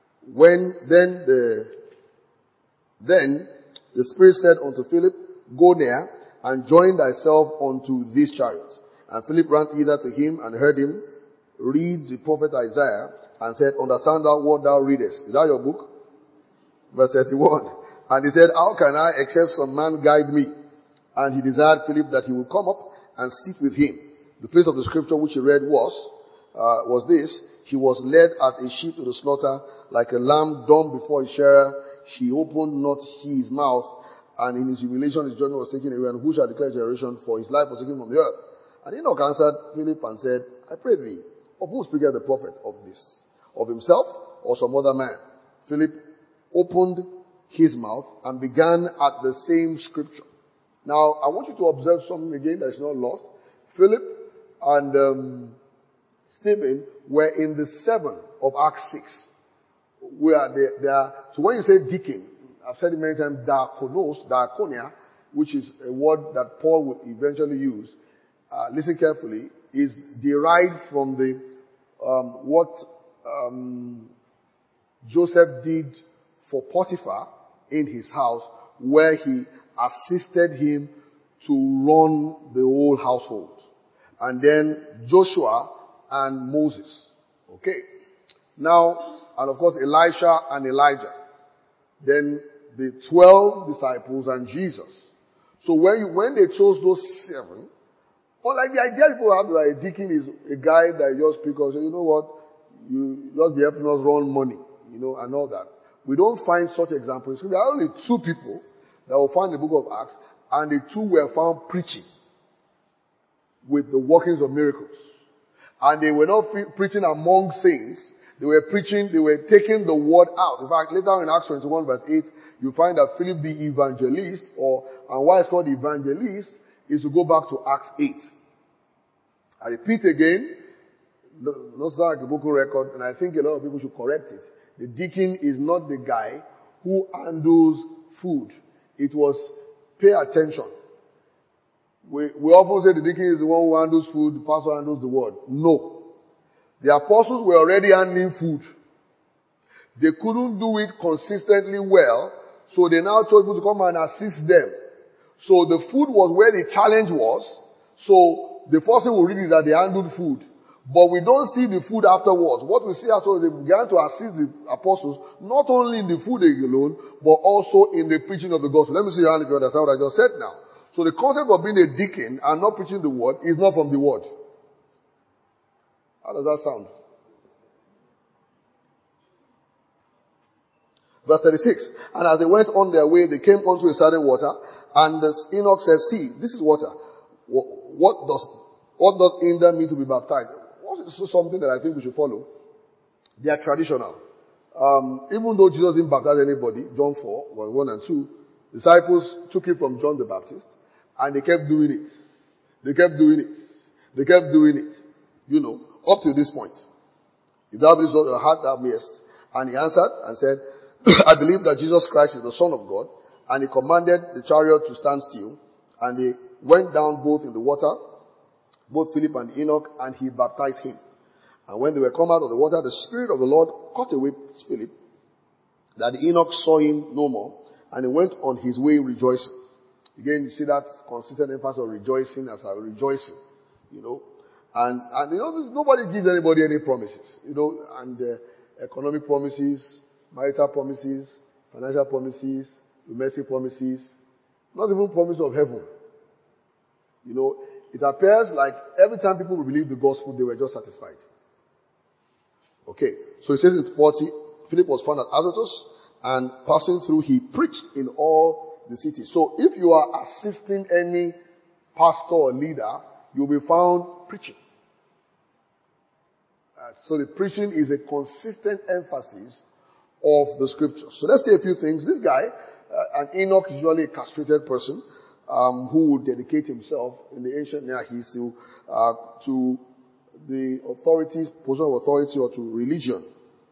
Then the Spirit said unto Philip, Go near, and join thyself unto this chariot. And Philip ran thither to him, and heard him read the prophet Isaiah, and said, Understand thou what thou readest. Is that your book? Verse 31. And he said, How can I, except some man guide me? And he desired Philip that he would come up and sit with him. The place of the scripture which he read was this: He was led as a sheep to the slaughter, like a lamb dumb before his shearer. He opened not his mouth, and in his humiliation his judgment was taken away. And who shall declare generation? For his life was taken from the earth. And Enoch answered Philip and said, I pray thee, of whom speaketh the prophet of this? Of himself or some other man? Philip opened his mouth and began at the same scripture. Now, I want you to observe something again that is not lost. Philip and Stephen were in the 7 of Acts 6. Where they are. So when you say deacon, I've said it many times, diakonia, which is a word that Paul would eventually use. Listen carefully, is derived from what Joseph did for Potiphar in his house, where he assisted him to run the whole household. And then Joshua and Moses. Okay. Now, and of course Elisha and Elijah. Then the 12 disciples and Jesus. So when they chose those 7, unlike the idea people have that a deacon is a guy that you just pick up and say, you know what, you just be helping us run money, and all that. We don't find such examples. There are only 2 people that will find the book of Acts, and the 2 were found preaching with the workings of miracles. And they were not preaching among saints. They were preaching, they were taking the word out. In fact, later in Acts 21 verse 8, you find that Philip the evangelist, and why it's called evangelist, is to go back to Acts 8. I repeat again, not like a book record, and I think a lot of people should correct it. The deacon is not the guy who handles food. It was, pay attention. We often say the deacon is the one who handles food, the pastor handles the word. No. The apostles were already handling food. They couldn't do it consistently well, so they now told people to come and assist them. So the food was where the challenge was. So the first thing we read is that they handled food. But we don't see the food afterwards. What we see afterwards, they began to assist the apostles, not only in the food alone, but also in the preaching of the gospel. Let me see your hand if you understand what I just said now. So the concept of being a deacon and not preaching the word is not from the word. How does that sound? Verse 36. And as they went on their way, they came unto a certain water, and Enoch said, See, this is water. What does hinder me to be baptized? This is something that I think we should follow. They are traditional. Even though Jesus didn't baptize anybody, John 4, verse 1 and 2, Disciples took it from John the Baptist, and they kept doing it. They kept doing it. They kept doing it. Up to this point. If thou believest with your heart, thou mayest. And he answered and said, I believe that Jesus Christ is the Son of God. And he commanded the chariot to stand still. And they went down both in the water, both Philip and Enoch, and he baptized him. And when they were come out of the water, the Spirit of the Lord caught away Philip, that Enoch saw him no more, and he went on his way rejoicing. Again, you see that consistent emphasis on rejoicing as a rejoicing, And nobody gives anybody any promises, and economic promises, marital promises, financial promises, domestic promises, not even promise of heaven. It appears like every time people believe the gospel, they were just satisfied. Okay, so it says in 40, Philip was found at Azotus, and passing through, he preached in all the cities. So if you are assisting any pastor or leader, you'll be found preaching. So the preaching is a consistent emphasis of the scriptures. So let's say a few things. This guy, an Enoch, is usually a castrated person who would dedicate himself in the ancient Near East to the authorities, position of authority, or to religion.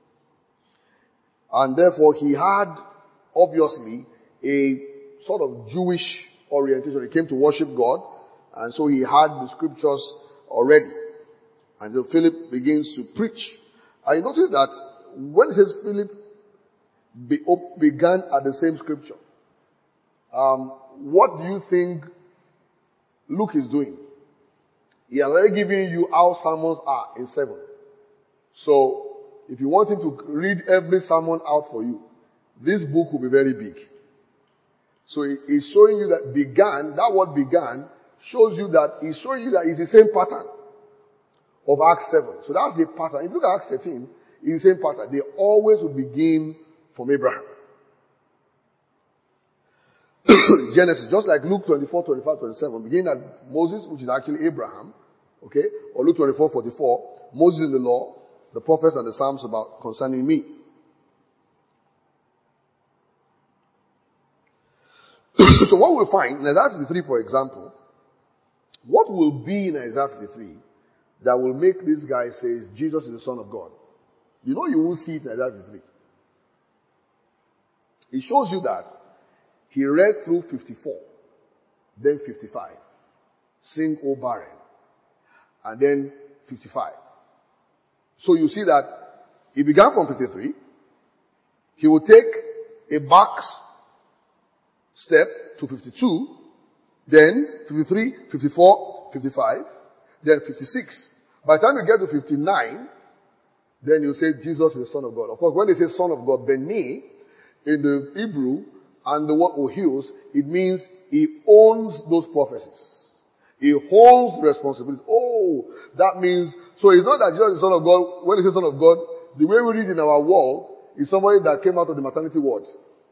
And therefore he had, obviously, a sort of Jewish orientation. He came to worship God, and so he had the scriptures already. And so Philip begins to preach. I noticed that when it says Philip began at the same scripture, what do you think Luke is doing? He has already given you how sermons are in 7. So, if you want him to read every sermon out for you, this book will be very big. So he's showing you that began, that word began, shows you that he's showing you that it's the same pattern of Acts 7. So that's the pattern. If you look at Acts 13, it's the same pattern. They always will begin from Abraham. Genesis, just like Luke 24, 25, 27, beginning at Moses, which is actually Abraham, okay? Or Luke 24, 44, Moses in the law, the prophets and the Psalms about concerning me. So what we'll find in Isaiah 53, for example, what will be in Isaiah 53 that will make this guy say Jesus is the Son of God? You won't see it in Isaiah 53. It shows you that he read through 54, then 55, sing O barren, and then 55. So you see that he began from 53. He will take a back step to 52, then 53, 54, 55, then 56. By the time you get to 59, then you say Jesus is the Son of God. Of course, when they say Son of God, Beni, in the Hebrew, and the word Ohios, it means he owns those prophecies. He holds the responsibility. Oh, that means, so it's not that Jesus is the Son of God. When he says Son of God, the way we read in our world is somebody that came out of the maternity ward.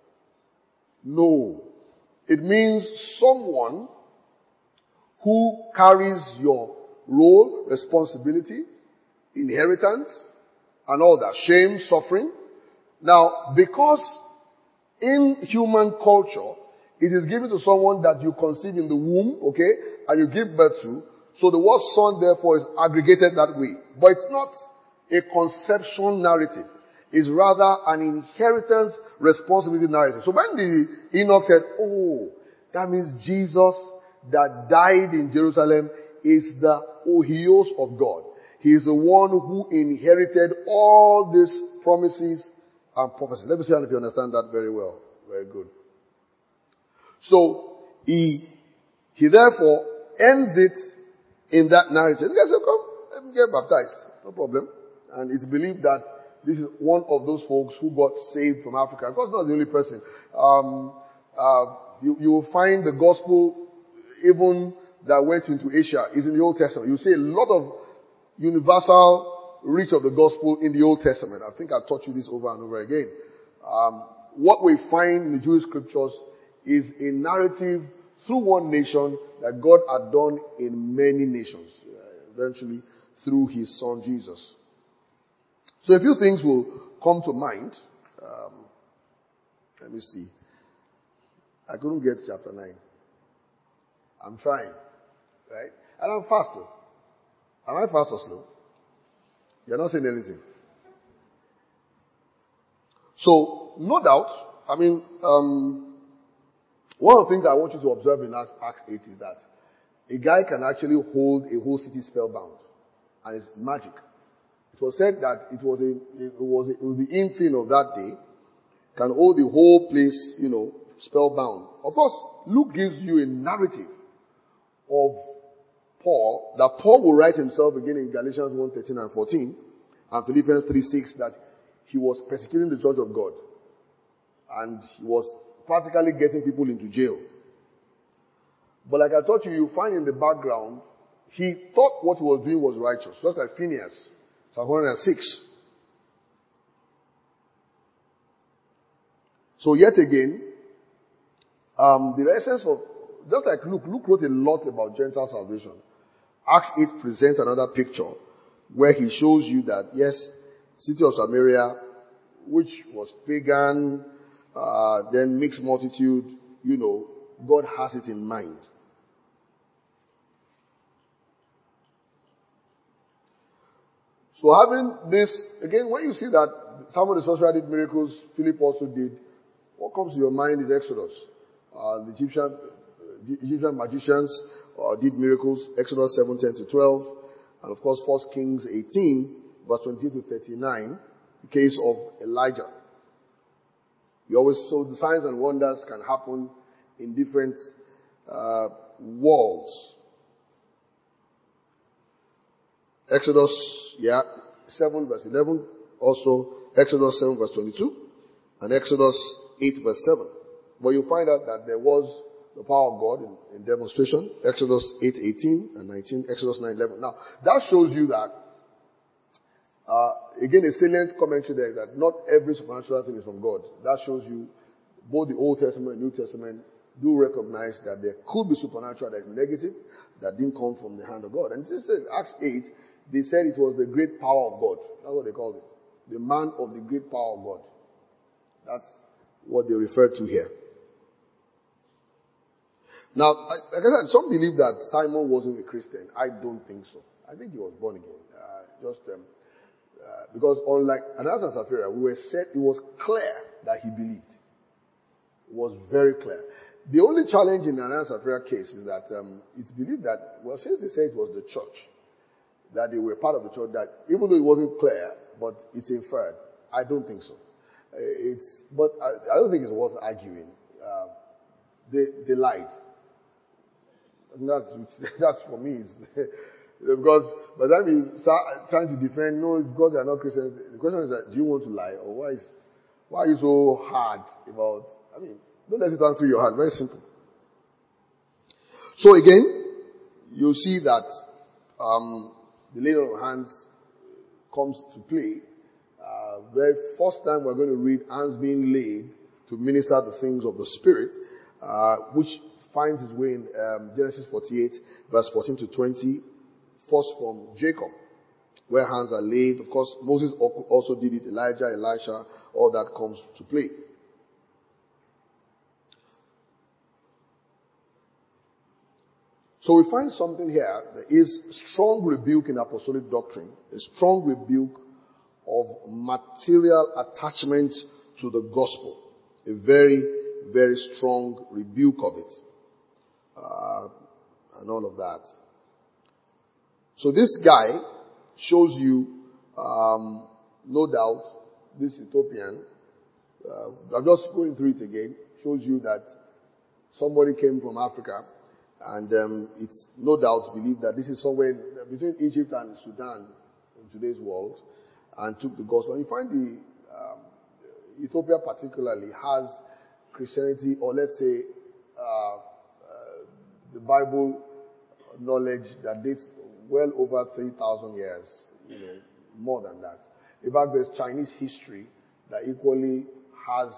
No. It means someone who carries your role, responsibility, inheritance, and all that. Shame, suffering. Now, because in human culture, it is given to someone that you conceive in the womb, okay, and you give birth to. So the word son, therefore, is aggregated that way. But it's not a conception narrative. It's rather an inheritance responsibility narrative. So when the Enoch said, oh, that means Jesus that died in Jerusalem is the Ohios of God. He is the one who inherited all these promises and prophecies. Let me see if you understand that very well. Very good. So, he therefore ends it in that narrative. The guy said, come, let me get baptized. No problem. And it's believed that this is one of those folks who got saved from Africa. Of course, not the only person. You will find the gospel even that went into Asia is in the Old Testament. You see a lot of universal reach of the gospel in the Old Testament. I think I've taught you this over and over again. What we find in the Jewish scriptures is a narrative through one nation that God had done in many nations, eventually through his son Jesus. So a few things will come to mind. Let me see. I couldn't get chapter 9. I'm trying. Right? And I'm fast too. Am I fast or slow? You're not saying anything. So, no doubt, one of the things I want you to observe in Acts 8 is that a guy can actually hold a whole city spellbound. And it's magic. It was said that it was the in thing of that day, can hold the whole place, spellbound. Of course, Luke gives you a narrative of Paul, that Paul will write himself again in Galatians 1:13 and 14, and Philippians 3:6, that he was persecuting the church of God. And he was practically getting people into jail. But like I told you, you find in the background, he thought what he was doing was righteous. Just like Phineas, Psalm 106. So yet again, the essence of, just like Luke wrote a lot about Gentile salvation. Acts 8 presents another picture where he shows you that, yes, city of Samaria, which was pagan, then mixed multitude, God has it in mind. So having this, again, when you see that some of the sorcerer did miracles, Philip also did, what comes to your mind is Exodus. The Egyptian magicians did miracles, Exodus 7:10-12, and of course 1 Kings 18, verse 20-39, the case of Elijah. So the signs and wonders can happen in different worlds. Exodus 7 verse 11, also Exodus 7 verse 22, and Exodus 8 verse 7. But you find out that there was the power of God in demonstration, Exodus 8:18 and 19, Exodus 9:11. Now, that shows you that, again, a salient commentary there is that not every supernatural thing is from God. That shows you both the Old Testament and New Testament do recognize that there could be supernatural that is negative, that didn't come from the hand of God. And just in Acts 8, they said it was the great power of God. That's what they called it. The man of the great power of God. That's what they refer to here. Now, like I said, some believe that Simon wasn't a Christian. I don't think so. I think he was born again. Because unlike Ananias and Sapphira, it was clear that he believed. It was very clear. The only challenge in the Ananias and Sapphira case is that it's believed that, since they say it was the church, that they were part of the church, that even though it wasn't clear, but it's inferred. I don't think so. But I don't think it's worth arguing. They lied. And that's for me. Because by the time you start trying to defend, no, it's because they are not Christians. The question is that, do you want to lie? Or why are you so hard about, don't let it run through your heart. Very simple. So again, you see that the laying on of hands comes to play. Very first time we're going to read hands being laid to minister the things of the Spirit, which finds its way in Genesis 48, verse 14-20, first from Jacob, where hands are laid. Of course, Moses also did it, Elijah, Elisha, all that comes to play. So we find something here. There is strong rebuke in apostolic doctrine, a strong rebuke of material attachment to the gospel, a very, very strong rebuke of it, and all of that. So this guy shows you, no doubt, this Ethiopian, I'm just going through it again, shows you that somebody came from Africa, and it's no doubt believed that this is somewhere between Egypt and Sudan in today's world, and took the gospel. And you find Ethiopia particularly has Christianity, or let's say the Bible knowledge that dates well over 3,000 years, more than that. In fact, there's Chinese history that equally has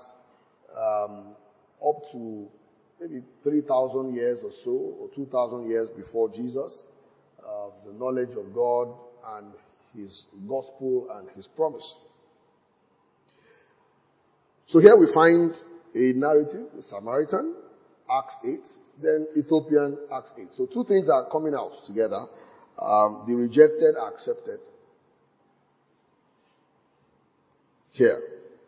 up to maybe 3,000 years or so, or 2,000 years before Jesus, the knowledge of God and His gospel and His promise. So here we find a narrative, a Samaritan, Acts 8, then Ethiopian, Acts 8. So two things are coming out together. The rejected are accepted. Here.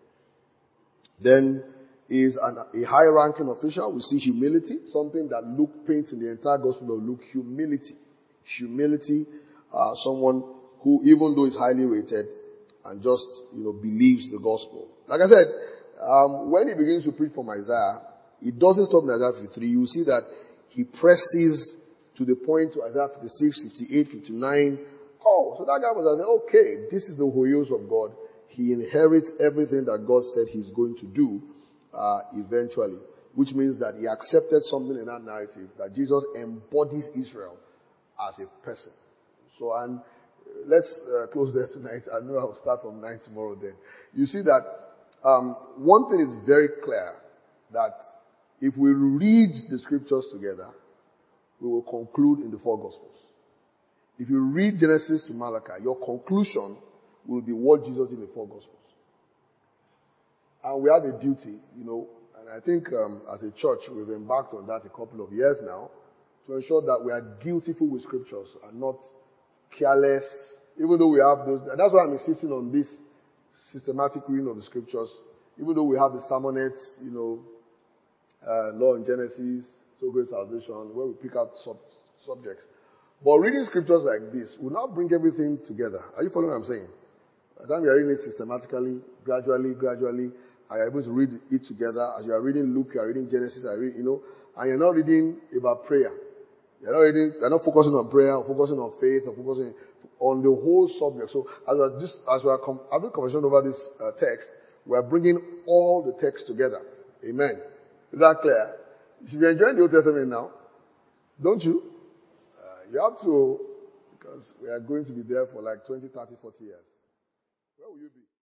Then is a high-ranking official. We see humility, something that Luke paints in the entire Gospel of Luke. Humility. Humility. Someone who, even though is highly rated, and just, believes the gospel. Like I said, when he begins to preach from Isaiah, it doesn't stop in Isaiah 53. You see that he presses to the point to Isaiah 56, 58, 59. Oh, so that guy was saying, okay, this is the Hoyos of God. He inherits everything that God said he's going to do eventually, which means that he accepted something in that narrative, that Jesus embodies Israel as a person. So, and let's close there tonight. I know I'll start from 9 tomorrow then. You see that one thing is very clear, that if we read the scriptures together, we will conclude in the four Gospels. If you read Genesis to Malachi, your conclusion will be what Jesus did in the four Gospels. And we have a duty, and I think as a church we've embarked on that a couple of years now, to ensure that we are dutiful with scriptures and not careless, even though we have those. And that's why I'm insisting on this systematic reading of the scriptures, even though we have the sermonettes, Law in Genesis, So Great Salvation, where we pick out subjects. But reading scriptures like this will not bring everything together. Are you following what I'm saying? By the time you are reading it systematically, gradually, and you're able to read it together. As you are reading Luke, you are reading Genesis, and you're not reading about prayer. You're not focusing on prayer, or focusing on faith, or focusing on the whole subject. So as we are having a conversation over this text, we are bringing all the text together. Amen. Is that clear? You should be enjoying the Old Testament now. Don't you? You have to, because we are going to be there for like 20, 30, 40 years. Where will you be?